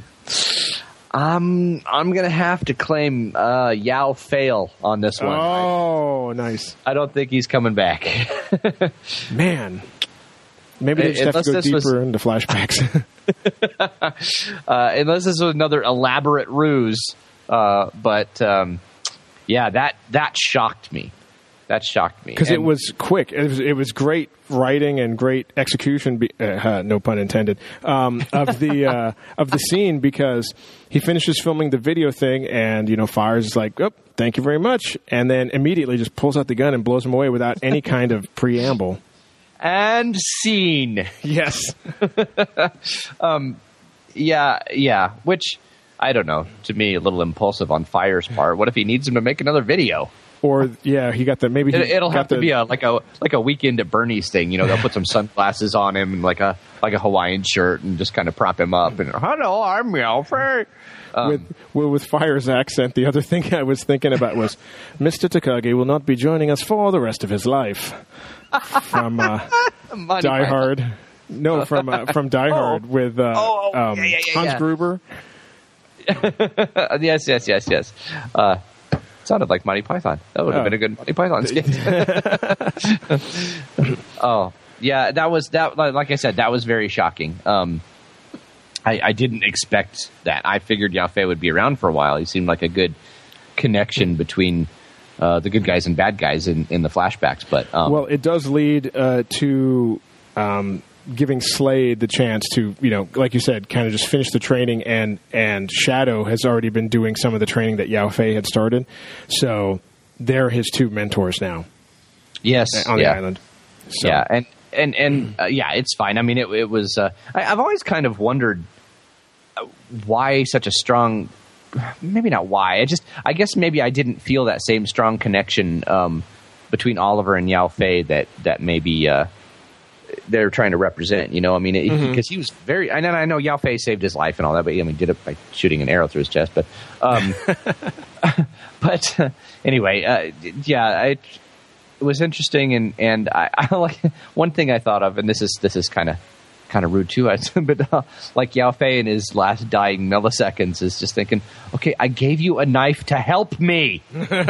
Um, I'm gonna have to claim uh, Yao fail on this one. Oh, nice. I don't think he's coming back. Man. Maybe they just unless have to go deeper was, into flashbacks. uh, unless this was another elaborate ruse. Uh, but, um, yeah, that that shocked me. That shocked me. Because it was quick. It was, it was great writing and great execution, be, uh, no pun intended, um, of the uh, of the scene, because he finishes filming the video thing and, you know, Fires is like, oh, thank you very much. And then immediately just pulls out the gun and blows him away without any kind of preamble. And scene. Yes. um, yeah, yeah. Which, I don't know, to me, a little impulsive on Fire's part. What if he needs him to make another video? Or, yeah, he got the, maybe he it, It'll got have the, to be a like a like a Weekend at Bernie's thing. You know, they'll put some sunglasses on him and like a like a Hawaiian shirt and just kind of prop him up. And, hello, I'm Yao Fei. Um, with, well, with Fire's accent, the other thing I was thinking about was Mister Takagi will not be joining us for the rest of his life. From uh, Die Hard. No, from uh, from Die Hard oh. with uh, oh, oh. Um, Yeah, yeah, yeah, Hans yeah. Gruber. yes, yes, yes, yes. Uh, sounded like Monty Python. That would have oh. been a good Monty Python skit. Oh, yeah, that was that. Like I said, that was very shocking. Um, I, I didn't expect that. I figured Yao Fei would be around for a while. He seemed like a good connection between uh, the good guys and bad guys in, in the flashbacks. But um, well, it does lead uh, to um, giving Slade the chance to, you know, like you said, kind of just finish the training. And and Shadow has already been doing some of the training that Yao Fei had started. So they're his two mentors now. Yes, on yeah. the island. So. Yeah, and and and uh, yeah, it's fine. I mean, it, it was. Uh, I, I've always kind of wondered why such a strong. Maybe not why. I just. I guess maybe I didn't feel that same strong connection um, between Oliver and Yao Fei that that maybe uh, they're trying to represent. You know, I mean, because mm-hmm. he was very. I know. I know Yao Fei saved his life and all that, but I mean, did it by shooting an arrow through his chest. But, um, but uh, anyway, uh, yeah, I. It was interesting, and and I, I like one thing I thought of, and this is this is kind of kind of rude too. I but uh, like Yao Fei in his last dying milliseconds is just thinking, okay, I gave you a knife to help me,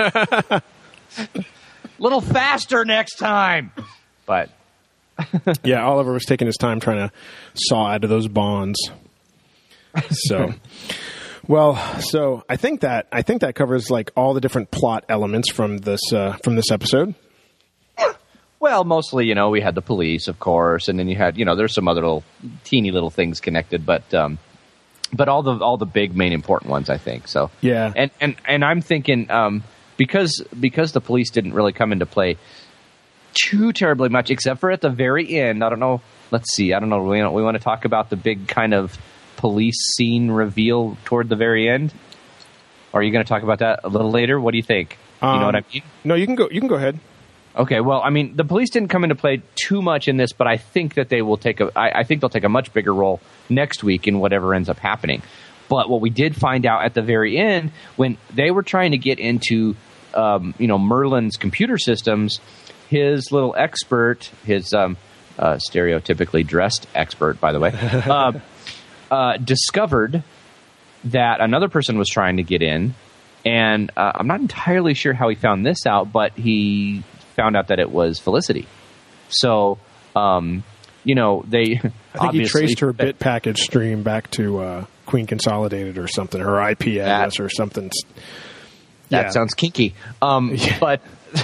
little faster next time. But yeah, Oliver was taking his time trying to saw out of those bonds. So. Well, so I think that I think that covers like all the different plot elements from this uh, from this episode. Well, mostly, you know, we had the police, of course, and then you had, you know, there's some other little teeny little things connected, but um, but all the all the big main important ones, I think. So yeah, and and and I'm thinking um, because because the police didn't really come into play. too terribly much, except for at the very end. I don't know. Let's see. I don't know. We, we want to talk about the big kind of police scene reveal toward the very end? Or are you going to talk about that a little later? What do you think? Um, you know what I mean? No, you can go. You can go ahead. Okay. Well, I mean, the police didn't come into play too much in this, but I think that they will take a. I, I think they'll take a much bigger role next week in whatever ends up happening. But what we did find out at the very end, when they were trying to get into, um, you know, Merlin's computer systems, his little expert, his um, uh, stereotypically dressed expert, by the way, uh, uh, discovered that another person was trying to get in. And uh, I'm not entirely sure how he found this out, but he found out that it was Felicity. So, um, you know, they... I think he traced her bit package stream back to uh, Queen Consolidated or something, her I P address that, or something. That yeah. sounds kinky. Um, yeah. But...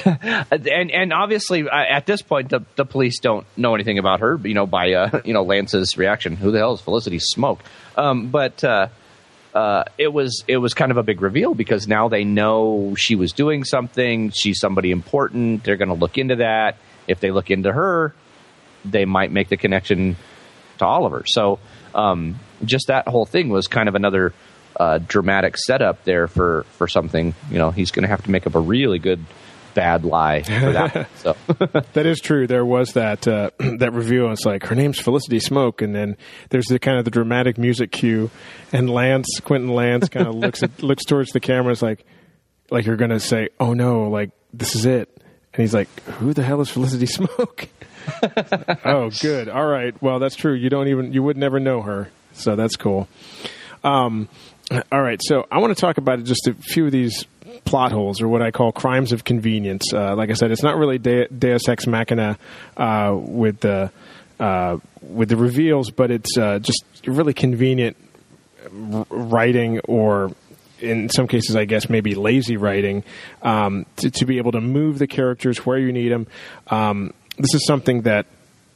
and and obviously, uh, at this point, the, the police don't know anything about her, you know, by, uh, you know, Lance's reaction. Who the hell is Felicity Smoke? Um, but... Uh, Uh, it was it was kind of a big reveal because now they know she was doing something. She's somebody important. They're going to look into that. If they look into her, they might make the connection to Oliver. So um, just that whole thing was kind of another uh, dramatic setup there for, for something. You know, he's going to have to make up a really good bad lie for that. So that is true. There was that uh, that reveal. It's like her name's Felicity Smoke, and then there's the kind of the dramatic music cue, and Lance Quentin Lance kind of looks at, looks towards the camera. It's like like you're gonna say, "Oh no, like this is it," and he's like, "Who the hell is Felicity Smoke?" Oh, good. All right. Well, that's true. You don't even you would never know her, so that's cool. Um, all right. So I want to talk about just a few of these plot holes, or what I call crimes of convenience. Uh, like I said, it's not really De- Deus Ex Machina uh, with the uh, with the reveals, but it's uh, just really convenient r- writing, or in some cases, I guess maybe lazy writing, um, to, to be able to move the characters where you need them. Um, this is something that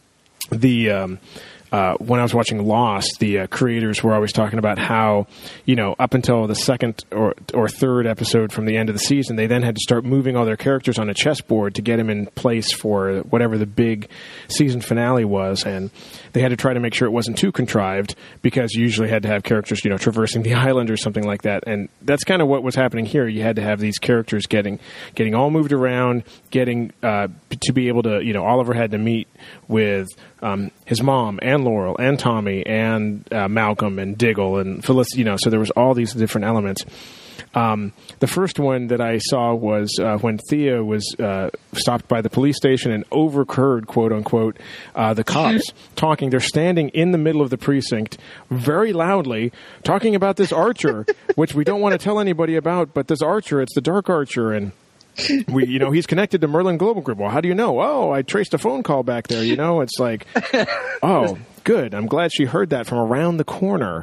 the um, Uh, when I was watching Lost, the uh, creators were always talking about how, you know, up until the second or or third episode from the end of the season, they then had to start moving all their characters on a chessboard to get them in place for whatever the big season finale was, and they had to try to make sure it wasn't too contrived, because you usually had to have characters, you know, traversing the island or something like that, and that's kind of what was happening here. You had to have these characters getting getting all moved around, getting uh, to be able to, you know, Oliver had to meet with um, his mom and Laurel and Tommy and uh, Malcolm and Diggle and Felicity, you know, so there was all these different elements. Um, the first one that I saw was uh, when Thea was uh, stopped by the police station and overheard, quote unquote, uh, the cops talking. They're standing in the middle of the precinct very loudly talking about this Archer, which we don't want to tell anybody about, but this Archer, it's the Dark Archer, and we, you know, he's connected to Merlin Global Group. Well, how do you know? Oh, I traced a phone call back there. You know, it's like, oh, good. I'm glad she heard that from around the corner.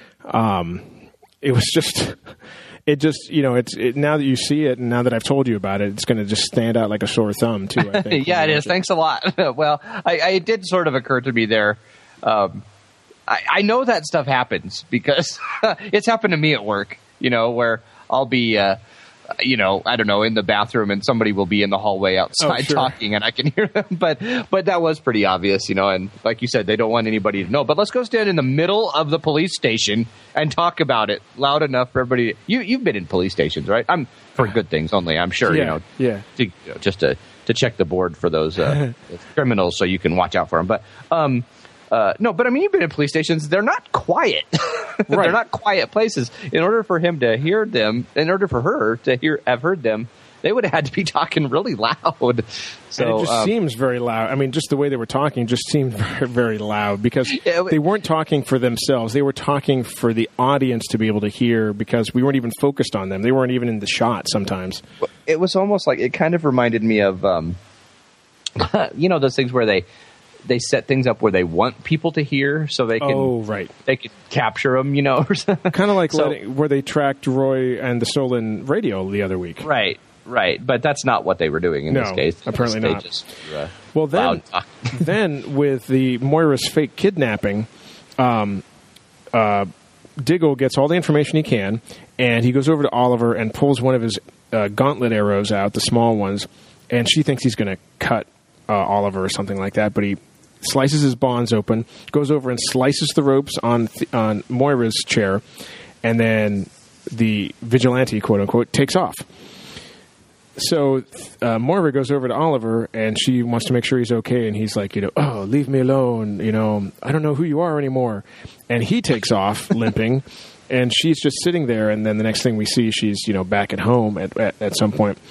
Um, it was just, it just, you know, it's it, now that you see it, and now that I've told you about it, it's going to just stand out like a sore thumb too, I think. Yeah, it is. It. Thanks a lot. Well, I, I, it did sort of occur to me there. Um, I, I know that stuff happens because it's happened to me at work. You know, where I'll be. Uh, you know, I don't know, in the bathroom, and somebody will be in the hallway outside oh, sure. talking, and I can hear them. But but that was pretty obvious, you know, and like you said, they don't want anybody to know. But let's go stand in the middle of the police station and talk about it loud enough for everybody. You, you've been in police stations, right? I'm for good things only, I'm sure, yeah, you know, yeah. to, you know, just to, to check the board for those uh, criminals so you can watch out for them. But um, uh, no, but I mean, you've been in police stations. They're not quiet. Right. They're not quiet places. In order for him to hear them, in order for her to hear have heard them, they would have had to be talking really loud. So and it just um, seems very loud. I mean, just the way they were talking just seemed very, very loud, because yeah, they weren't talking for themselves. They were talking for the audience to be able to hear, because we weren't even focused on them. They weren't even in the shot sometimes. It was almost like, it kind of reminded me of, um, you know, those things where they, they set things up where they want people to hear, so they can oh right they can capture them, you know, kind of like so, letting, where they tracked Roy and the stolen radio the other week. Right, right, but that's not what they were doing in no, this case. Apparently they not. Just, uh, well, then, then with the Moira's fake kidnapping, um, uh, Diggle gets all the information he can, and he goes over to Oliver and pulls one of his uh, gauntlet arrows out, the small ones, and she thinks he's going to cut uh, Oliver or something like that, but he slices his bonds open, goes over and slices the ropes on th- on Moira's chair, and then the vigilante, quote unquote, takes off. So uh, Moira goes over to Oliver, and she wants to make sure he's okay, and he's like, you know, oh, leave me alone, you know, I don't know who you are anymore. And he takes off, limping, and she's just sitting there, and then the next thing we see, she's, you know, back at home at, at, at some point.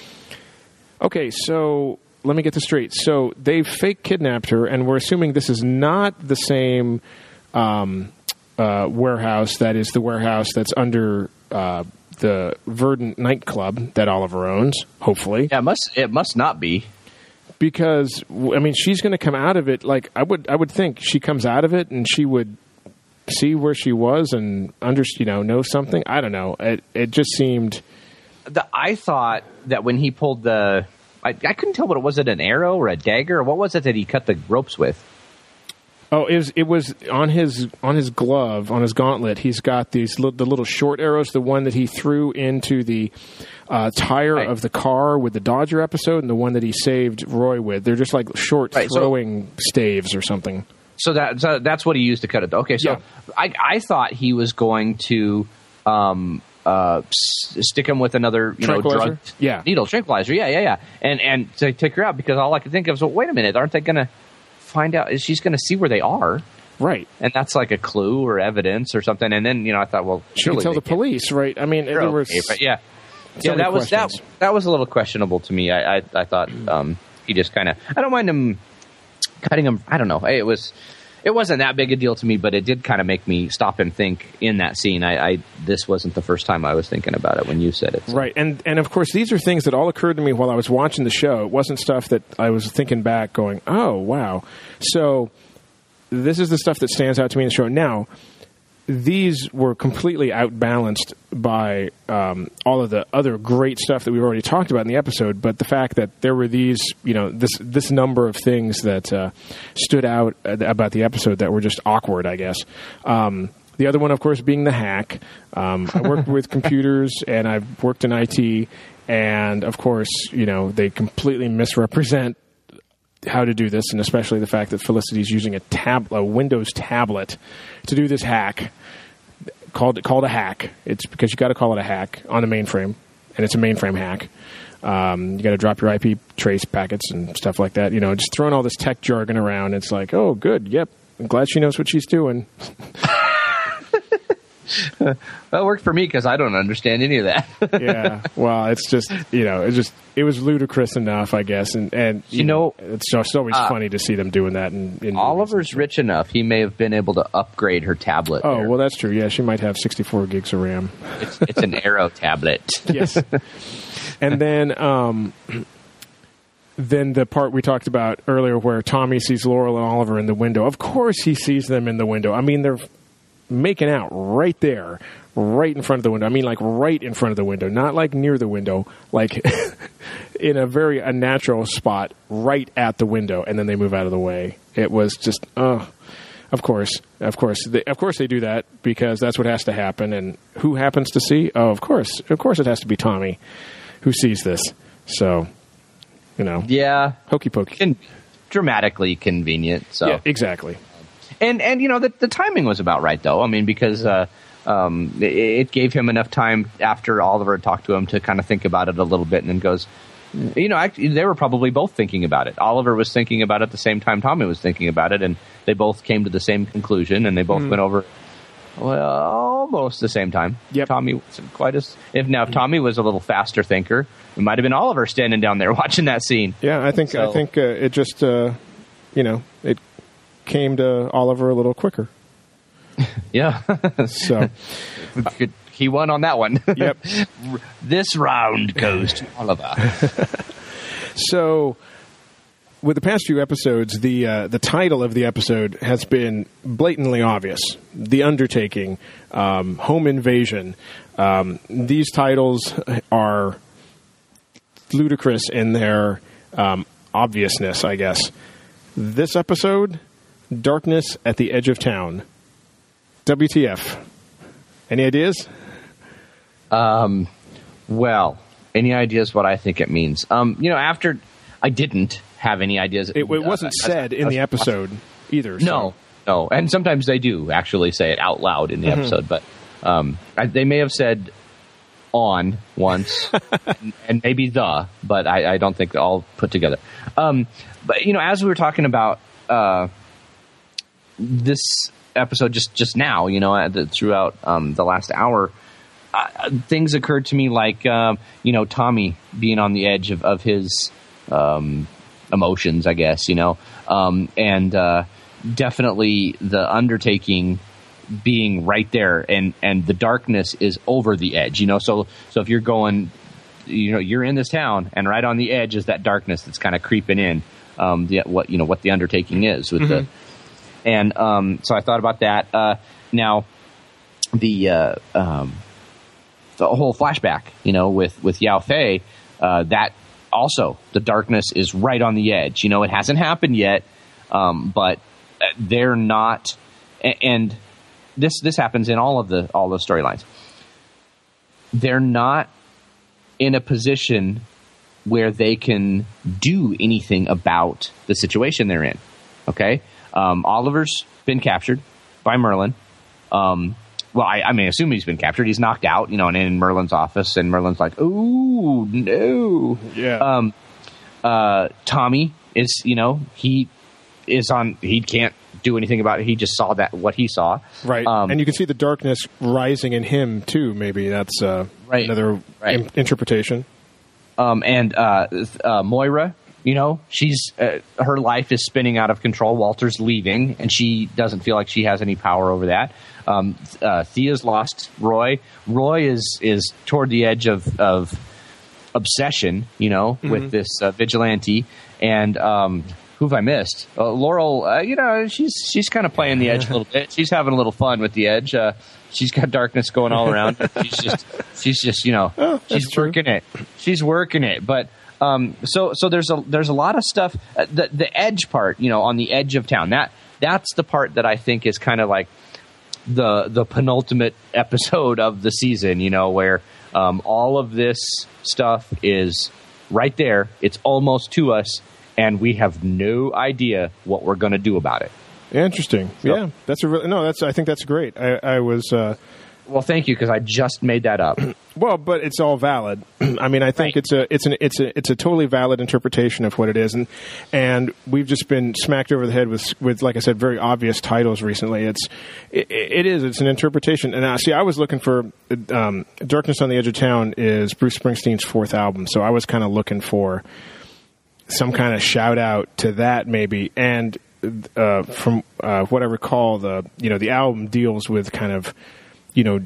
Okay, so let me get this straight. So they fake kidnapped her, and we're assuming this is not the same um, uh, warehouse that is the warehouse that's under... Uh, the Verdant nightclub that Oliver owns, hopefully. Yeah, it must it must not be. Because I mean she's going to come out of it like I would I would think she comes out of it and she would see where she was and under you know know something. I don't know. It it just seemed the, I thought that when he pulled the I, I couldn't tell what it was, it an arrow or a dagger or what was it that he cut the ropes with? Oh, it was, it was on his on his glove, on his gauntlet. He's got these li- the little short arrows, the one that he threw into the uh, tire right. of the car with the Dodger episode, and the one that he saved Roy with. They're just like short right, throwing so, staves or something. So that so that's what he used to cut it. Okay, so yeah. I I thought he was going to um uh s- stick him with another you know drug yeah. needle tranquilizer. Yeah, yeah, yeah, and and to take her out because all I could think of was, well, wait a minute, aren't they going to find out? Is she's going to see where they are? Right. And that's like a clue or evidence or something. And then, you know, I thought, well, she could tell the can't. police, right? I mean, Sure, there was okay, but yeah, so yeah, that was that. questions. That was a little questionable to me. I I, I thought um, he just kind of. I don't mind him cutting him. I don't know. It was. It wasn't that big a deal to me, but it did kind of make me stop and think in that scene. I, I this wasn't the first time I was thinking about it when you said it. So. Right, and and of course these are things that all occurred to me while I was watching the show. It wasn't stuff that I was thinking back, going, "Oh, wow." So this is the stuff that stands out to me in the show. Now, these were completely outbalanced by um, all of the other great stuff that we've already talked about in the episode. But the fact that there were these, you know, this this number of things that uh, stood out about the episode that were just awkward, I guess. Um, the other one, of course, being the hack. Um, I worked with computers and I've worked in I T, and of course, you know, they completely misrepresent how to do this, and especially the fact that Felicity's using a tab, a Windows tablet to do this hack. Called called a hack. It's because you got to call it a hack on the mainframe, and it's a mainframe hack. Um, you got to drop your I P trace packets and stuff like that. You know, just throwing all this tech jargon around. It's like, oh, good. Yep, I'm glad she knows what she's doing. That worked for me because I don't understand any of that. Yeah, well, it's just, you know, it just it was ludicrous enough, I guess, and and you, you know, know, it's just always uh, funny to see them doing that. In, in Oliver's rich enough; he may have been able to upgrade her tablet. Oh, there. well, that's true. Yeah, she might have sixty-four gigs of RAM. It's, it's an Arrow tablet. Yes, and then um, then the part we talked about earlier, where Tommy sees Laurel and Oliver in the window. Of course, he sees them in the window. I mean, they're making out right there, right in front of the window. I mean, like right in front of the window, not like near the window, like in a very unnatural spot right at the window, and then they move out of the way. It was just, oh, of course, of course, they, of course they do that because that's what has to happen. And who happens to see? Oh, of course, of course, it has to be Tommy who sees this. So, you know, yeah, hokey pokey, Con- dramatically convenient. So, yeah, exactly. And, and you know, the, the timing was about right, though. I mean, because uh, um, it, it gave him enough time after Oliver had talked to him to kind of think about it a little bit and then goes, you know, actually, they were probably both thinking about it. Oliver was thinking about it at the same time Tommy was thinking about it, and they both came to the same conclusion, and they both mm. went over, well, almost the same time. Yep. Tommy wasn't quite as... If now, if Tommy was a little faster thinker, it might have been Oliver standing down there watching that scene. Yeah, I think, so, I think uh, it just, uh, you know, it came to Oliver a little quicker. Yeah. So he won on that one. Yep. This round goes to Oliver. So with the past few episodes, the uh, the title of the episode has been blatantly obvious. The Undertaking, um, Home Invasion. Um, these titles are ludicrous in their um, obviousness, I guess. This episode, Darkness at the Edge of Town. W T F. Any ideas? Um, well, any ideas what I think it means? Um, you know, after I didn't, have any ideas. It, it wasn't uh, said as, in as, the episode either. No, so. no. And sometimes they do actually say it out loud in the mm-hmm. episode, but um, I, they may have said on once and, and maybe the, but I, I don't think they're all put together. Um, but, you know, as we were talking about uh, this episode just, just now, you know, the, throughout um, the last hour, uh, things occurred to me like, uh, you know, Tommy being on the edge of, of his um, emotions, I guess, you know, um, and uh, definitely the undertaking being right there, and, and the darkness is over the edge, you know, so so if you're going, you know, you're in this town, and right on the edge is that darkness that's kind of creeping in, um, the, what, you know, what the undertaking is with mm-hmm. the, and um, so I thought about that. Uh, now, the uh, um, the whole flashback, you know, with with Yao Fei, uh, that also the darkness is right on the edge. You know, it hasn't happened yet, um, but they're not, and this this happens in all of the all the storylines. They're not in a position where they can do anything about the situation they're in. Okay, um, Oliver's been captured by Merlin. Um, well, I, I mean, assume he's been captured. He's knocked out, you know, and in Merlin's office, and Merlin's like, "Ooh, no." Yeah. Um, uh, Tommy is, you know, he is on. He can't do anything about it. He just saw that what he saw. Right. Um, and you can see the darkness rising in him too. Maybe that's uh, right. another right. im- interpretation. Um, and uh, uh, Moira, you know, she's uh, her life is spinning out of control. Walter's leaving, and she doesn't feel like she has any power over that. Um, uh, Thea's lost Roy. Roy is is toward the edge of, of obsession, you know, mm-hmm. with this uh, vigilante. And um, who have I missed? Uh, Laurel, uh, you know, she's she's kind of playing the edge a little bit. She's having a little fun with the edge. Uh, she's got darkness going all around. she's just she's just you know oh, she's working it. She's working it. But um, so so there's a there's a lot of stuff. Uh, the the edge part, you know, on the edge of town. That that's the part that I think is kind of like the the penultimate episode of the season. You know, where um, all of this stuff is right there. It's almost to us. And we have no idea what we're going to do about it. Interesting. So, yeah, that's a re- no. That's I think that's great. I, I was. Uh, well, thank you, because I just made that up. Well, but it's all valid. I mean, I think right. it's a it's an it's a it's a totally valid interpretation of what it is, and and we've just been smacked over the head with with like I said, very obvious titles recently. It's it, it is it's an interpretation. And I see, I was looking for um, Darkness on the Edge of Town is Bruce Springsteen's fourth album, so I was kind of looking for some kind of shout out to that maybe. And uh, from uh, what I recall, the you know the album deals with kind of you know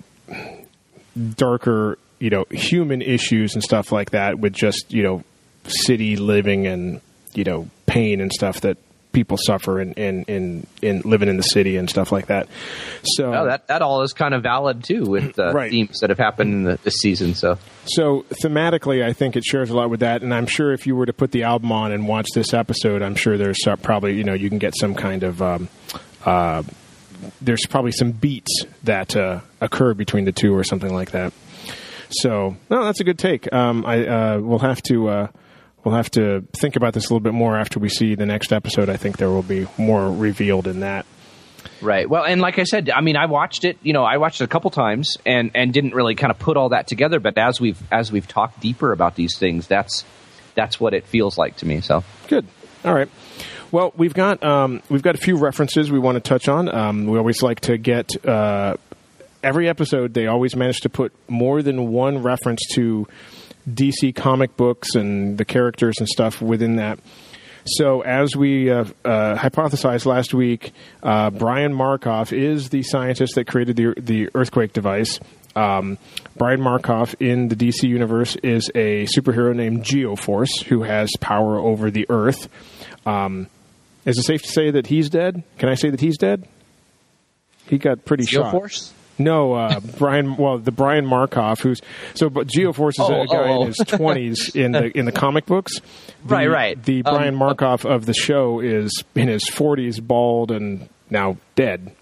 darker you know human issues and stuff like that, with just you know city living and you know pain and stuff that people suffer in in, in, in living in the city and stuff like that. So well, that that all is kind of valid too with the right. themes that have happened in the, this season. So so thematically, I think it shares a lot with that. And I'm sure if you were to put the album on and watch this episode, I'm sure there's probably you know you can get some kind of um, uh, there's probably some beats that uh, occur between the two or something like that. So no, that's a good take. Um, I uh, we'll have to. Uh, We'll have to think about this a little bit more after we see the next episode. I think there will be more revealed in that. Right. Well, and like I said, I mean, I watched it. You know, I watched it a couple times and, and didn't really kind of put all that together. But as we've as we've talked deeper about these things, that's that's what it feels like to me. So good. All right. Well, we've got um, we've got a few references we want to touch on. Um, we always like to get uh, every episode. They always manage to put more than one reference to D C comic books and the characters and stuff within that. So as we uh, uh, hypothesized last week, uh, Brian Markoff is the scientist that created the the earthquake device. Um, Brian Markoff in the D C universe is a superhero named Geoforce who has power over the Earth. Um, is it safe to say that he's dead? Can I say that he's dead? He got pretty shot. Geoforce? No, uh, Brian. Well, the Brian Markoff, who's so. But Geoforce is oh, a guy oh, oh. in his twenties in the in the comic books. The, right, right. The Brian um, Markoff of the show is in his forties, bald, and now dead.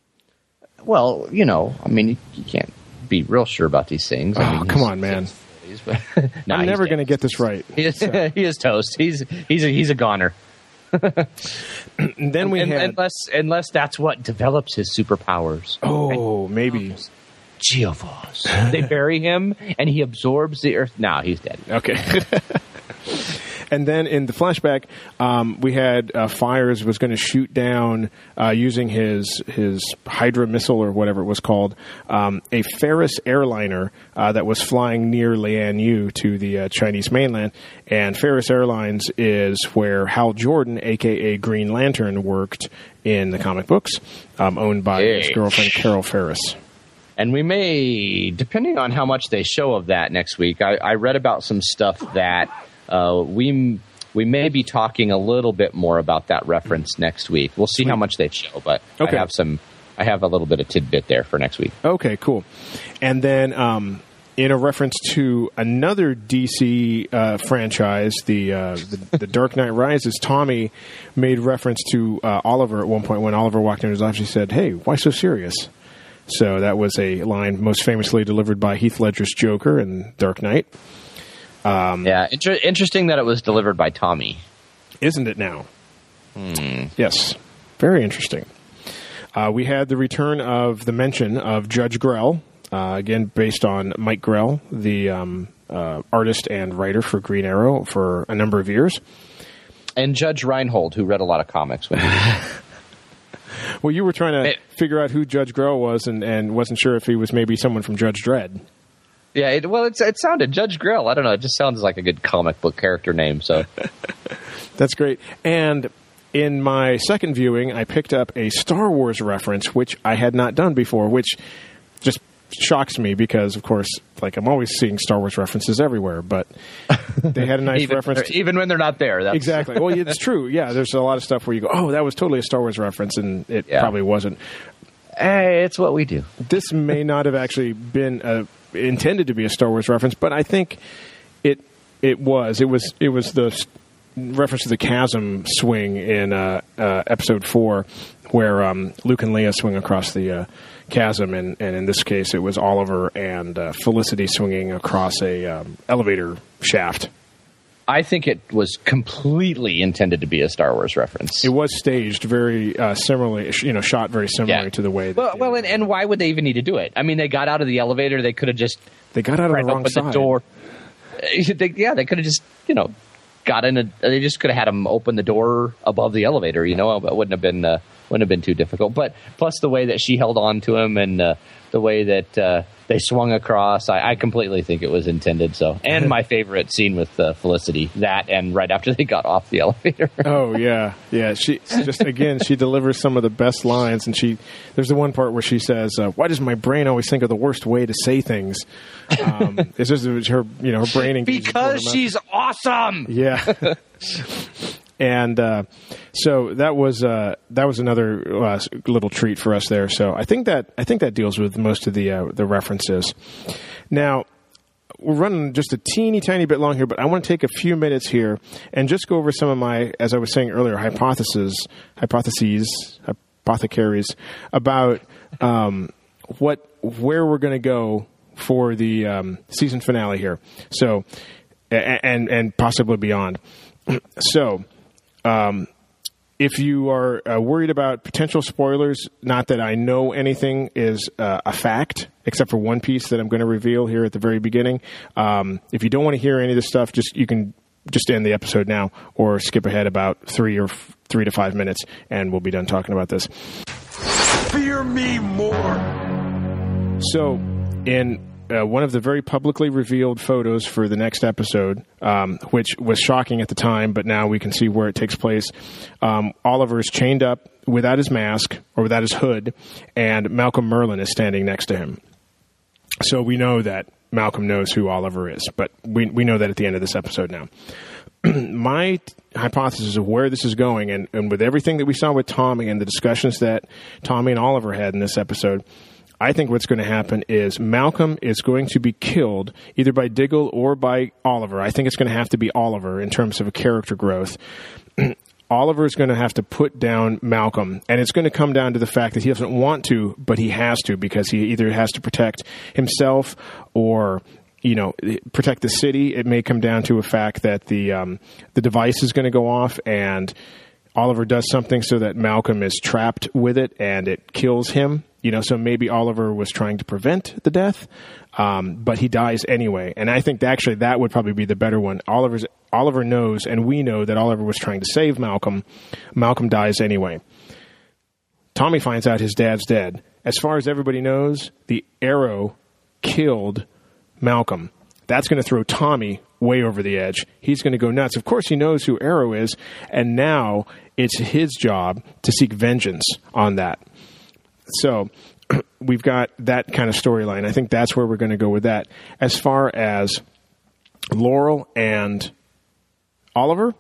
Well, you know, I mean, you, you can't be real sure about these things. I oh, mean, come on, man! apologies, but nah, I'm never going to get this right. He is, so. he is toast. He's he's a, he's a goner. And then we and, had unless unless that's what develops his superpowers. oh and maybe Geovos. They bury him and he absorbs the earth. No, he's dead. okay. And then in the flashback, um, we had uh, Fires was going to shoot down uh, using his his Hydra missile or whatever it was called, um, a Ferris airliner uh, that was flying near Lian to the uh, Chinese mainland. And Ferris Airlines is where Hal Jordan, a k a. Green Lantern, worked in the comic books, um, owned by Hey. his girlfriend Carol Ferris. And we may, depending on how much they show of that next week, I, I read about some stuff that uh, we we may be talking a little bit more about that reference next week. We'll see Sweet. how much they show, but Okay. I have some. I have a little bit of tidbit there for next week. Okay, cool. And then um, in a reference to another D C uh, franchise, the, uh, the the Dark Knight Rises, Tommy made reference to uh, Oliver at one point when Oliver walked into his office. He said, "Hey, why so serious?" So that was a line most famously delivered by Heath Ledger's Joker in Dark Knight. Um, Yeah, inter- interesting that it was delivered by Tommy. Isn't it now? Hmm. Yes. Very interesting. Uh, we had the return of the mention of Judge Grell, uh, again based on Mike Grell, the um, uh, artist and writer for Green Arrow for a number of years. And Judge Reinhold, who read a lot of comics when he was Well, you were trying to It- figure out who Judge Grell was and, and wasn't sure if he was maybe someone from Judge Dredd. Yeah, it, well, it's, it sounded Judge Grell. I don't know. It just sounds like a good comic book character name. So That's great. And in my second viewing, I picked up a Star Wars reference, which I had not done before, which just shocks me because, of course, like I'm always seeing Star Wars references everywhere. But they had a nice even, reference. To, even when they're not there. That's, exactly. Well, it's true. Yeah, there's a lot of stuff where you go, oh, that was totally a Star Wars reference, and it Yeah. probably wasn't. Hey, it's what we do. This may not have actually been a, intended to be a Star Wars reference, but I think it it was. It was it was the s- reference to the chasm swing in uh, uh, episode four, where um, Luke and Leia swing across the uh, chasm, and, and in this case, it was Oliver and uh, Felicity swinging across a um, elevator shaft. I think it was completely intended to be a Star Wars reference. It was staged very uh, similarly, sh- you know, shot very similarly Yeah. to the way. That Well, well, and, and why would they even need to do it? I mean, they got out of the elevator. They could have just they got out of right, the wrong opened side. the door. Uh, They, yeah, they could have just, you know, got in. A, they just could have had them open the door above the elevator. You know, it wouldn't have been uh, wouldn't have been too difficult. But plus the way that she held on to him and uh, the way that uh, they swung across, I, I completely think it was intended. So, and my favorite scene with uh, Felicity, that and right after they got off the elevator. Oh yeah, yeah. She just again she delivers some of the best lines, and she there's the one part where she says, uh, "Why does my brain always think of the worst way to say things?" Um, it's just her, you know, her brain engages Because more she's awesome. yeah. And uh, so that was uh, that was another uh, little treat for us there. So I think that I think that deals with most of the uh, the references. Now we're running just a teeny tiny bit long here, but I want to take a few minutes here and just go over some of my, as I was saying earlier, hypotheses, hypotheses, hypothecaries about um, what where we're going to go for the um, season finale here. So and and possibly beyond. So. Um, if you are uh, worried about potential spoilers, not that I know anything is uh, a fact, except for one piece that I'm going to reveal here at the very beginning. Um, if you don't want to hear any of this stuff, just you can just end the episode now or skip ahead about three or f- three to five minutes, and we'll be done talking about this. Fear me more. So, in Uh, one of the very publicly revealed photos for the next episode, um, which was shocking at the time, but now we can see where it takes place. Um, Oliver is chained up without his mask or without his hood, and Malcolm Merlyn is standing next to him. So we know that Malcolm knows who Oliver is, but we we know that at the end of this episode now. My t- hypothesis of where this is going, and, and with everything that we saw with Tommy and the discussions that Tommy and Oliver had in this episode, I think what's going to happen is Malcolm is going to be killed either by Diggle or by Oliver. I think it's going to have to be Oliver in terms of a character growth. Oliver is going to have to put down Malcolm, and it's going to come down to the fact that he doesn't want to, but he has to because he either has to protect himself or you know, protect the city. It may come down to a fact that the um, the device is going to go off and Oliver does something so that Malcolm is trapped with it and it kills him. You know, so maybe Oliver was trying to prevent the death, um, but he dies anyway. And I think that actually that would probably be the better one. Oliver's Oliver knows, and we know that Oliver was trying to save Malcolm. Malcolm dies anyway. Tommy finds out his dad's dead. As far as everybody knows, the arrow killed Malcolm. That's going to throw Tommy way over the edge. He's going to go nuts. Of course, he knows who Arrow is, and now it's his job to seek vengeance on that. So we've got that kind of storyline. I think that's where we're going to go with that. As far as Laurel and Oliver,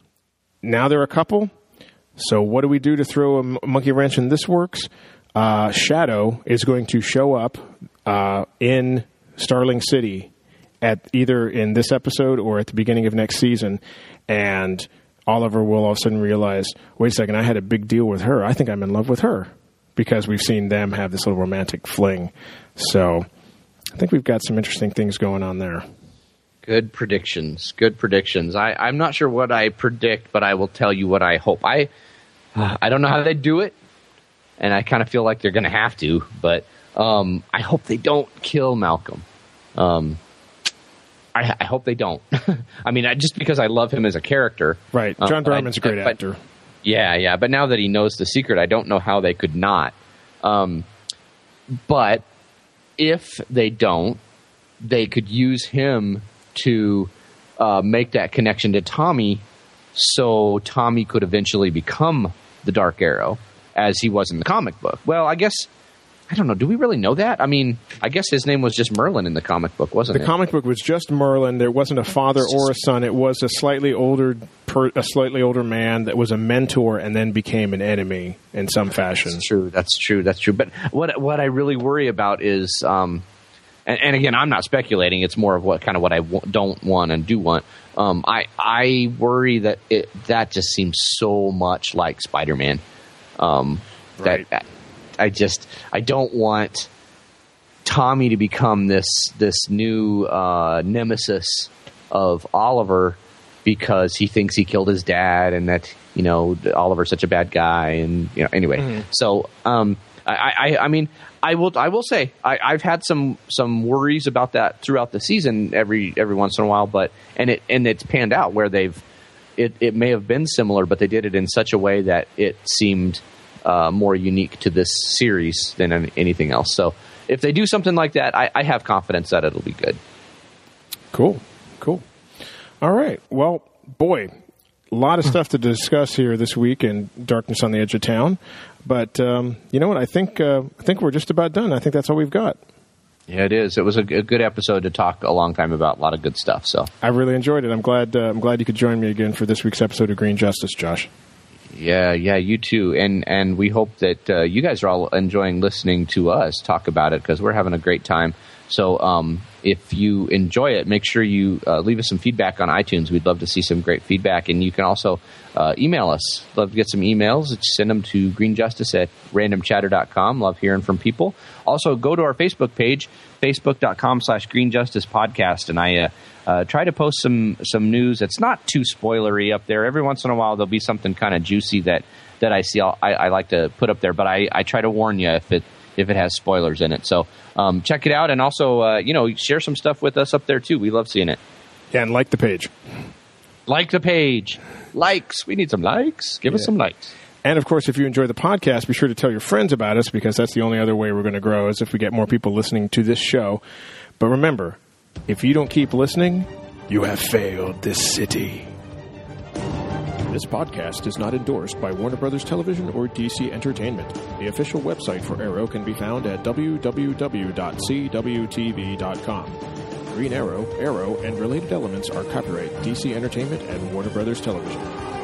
now they're a couple. So what do we do to throw a monkey wrench in this works? Uh, Shadow is going to show up uh, in Starling City at either in this episode or at the beginning of next season, and Oliver will all of a sudden realize, wait a second, I had a big deal with her. I think I'm in love with her, because we've seen them have this little romantic fling. So I think we've got some interesting things going on there. Good predictions. Good predictions. I, I'm not sure what I predict, but I will tell you what I hope. I uh, I don't know how they do it, and I kind of feel like they're going to have to, but um, I hope they don't kill Malcolm. Um, I, I hope they don't. I mean, I, just because I love him as a character. Right. John uh, Barrowman's a great but, actor. Yeah, yeah. But now that he knows the secret, I don't know how they could not. Um, but if they don't, they could use him to uh, make that connection to Tommy, so Tommy could eventually become the Dark Arrow, as he was in the comic book. Well, I guess, I don't know, do we really know that? I mean, I guess his name was just Merlin in the comic book, wasn't the it? The comic book was just Merlin. There wasn't a father or a son. It was a slightly older per, a slightly older man that was a mentor and then became an enemy in some fashion. That's true. That's true. That's true. But what what I really worry about is, um, and, and again, I'm not speculating. It's more of what kind of what I w- don't want and do want. Um, I I worry that it, that just seems so much like Spider-Man. Um, right. That I just I don't want Tommy to become this this new uh, nemesis of Oliver because he thinks he killed his dad and that, you know, Oliver's such a bad guy, and you know anyway. Mm-hmm. So um, I, I I mean I will I will say I, I've had some some worries about that throughout the season every every once in a while, but and it and it's panned out where they've it, it may have been similar, but they did it in such a way that it seemed uh, more unique to this series than anything else. So if they do something like that, I, I have confidence that it'll be good. Cool, cool. All right. Well, boy, a lot of stuff to discuss here this week in Darkness on the Edge of Town. But um, you know what? I think uh, I think we're just about done. I think that's all we've got. Yeah, it is. It was a, a good episode to talk a long time about. A lot of good stuff. So I really enjoyed it. I'm glad. Uh, I'm glad you could join me again for this week's episode of Green Justice, Josh. Yeah, yeah, you too. And and we hope that uh, you guys are all enjoying listening to us talk about it, because we're having a great time. So um, if you enjoy it, make sure you uh, leave us some feedback on iTunes. We'd love to see some great feedback. And you can also uh, email us. Love to get some emails. Just send them to greenjustice at random chatter dot com. Love hearing from people. Also, go to our Facebook page, facebook dot com slash greenjustice podcast. And I uh, uh, try to post some some news that's not too spoilery up there. Every once in a while, there'll be something kind of juicy that, that I see. I'll, I, I like to put up there. But I, I try to warn you if it if it has spoilers in it. So um, check it out, and also uh, you know, share some stuff with us up there too. We love seeing it. Yeah, and like the page. Like the page. Likes. We need some likes. Give yeah. us some likes. And of course, if you enjoy the podcast, be sure to tell your friends about us, because that's the only other way we're going to grow, is if we get more people listening to this show. But remember, if you don't keep listening, you have failed this city. This podcast is not endorsed by Warner Brothers Television or D C Entertainment. The official website for Arrow can be found at w w w dot c w t v dot com. Green Arrow, Arrow, and related elements are copyright D C Entertainment and Warner Brothers Television.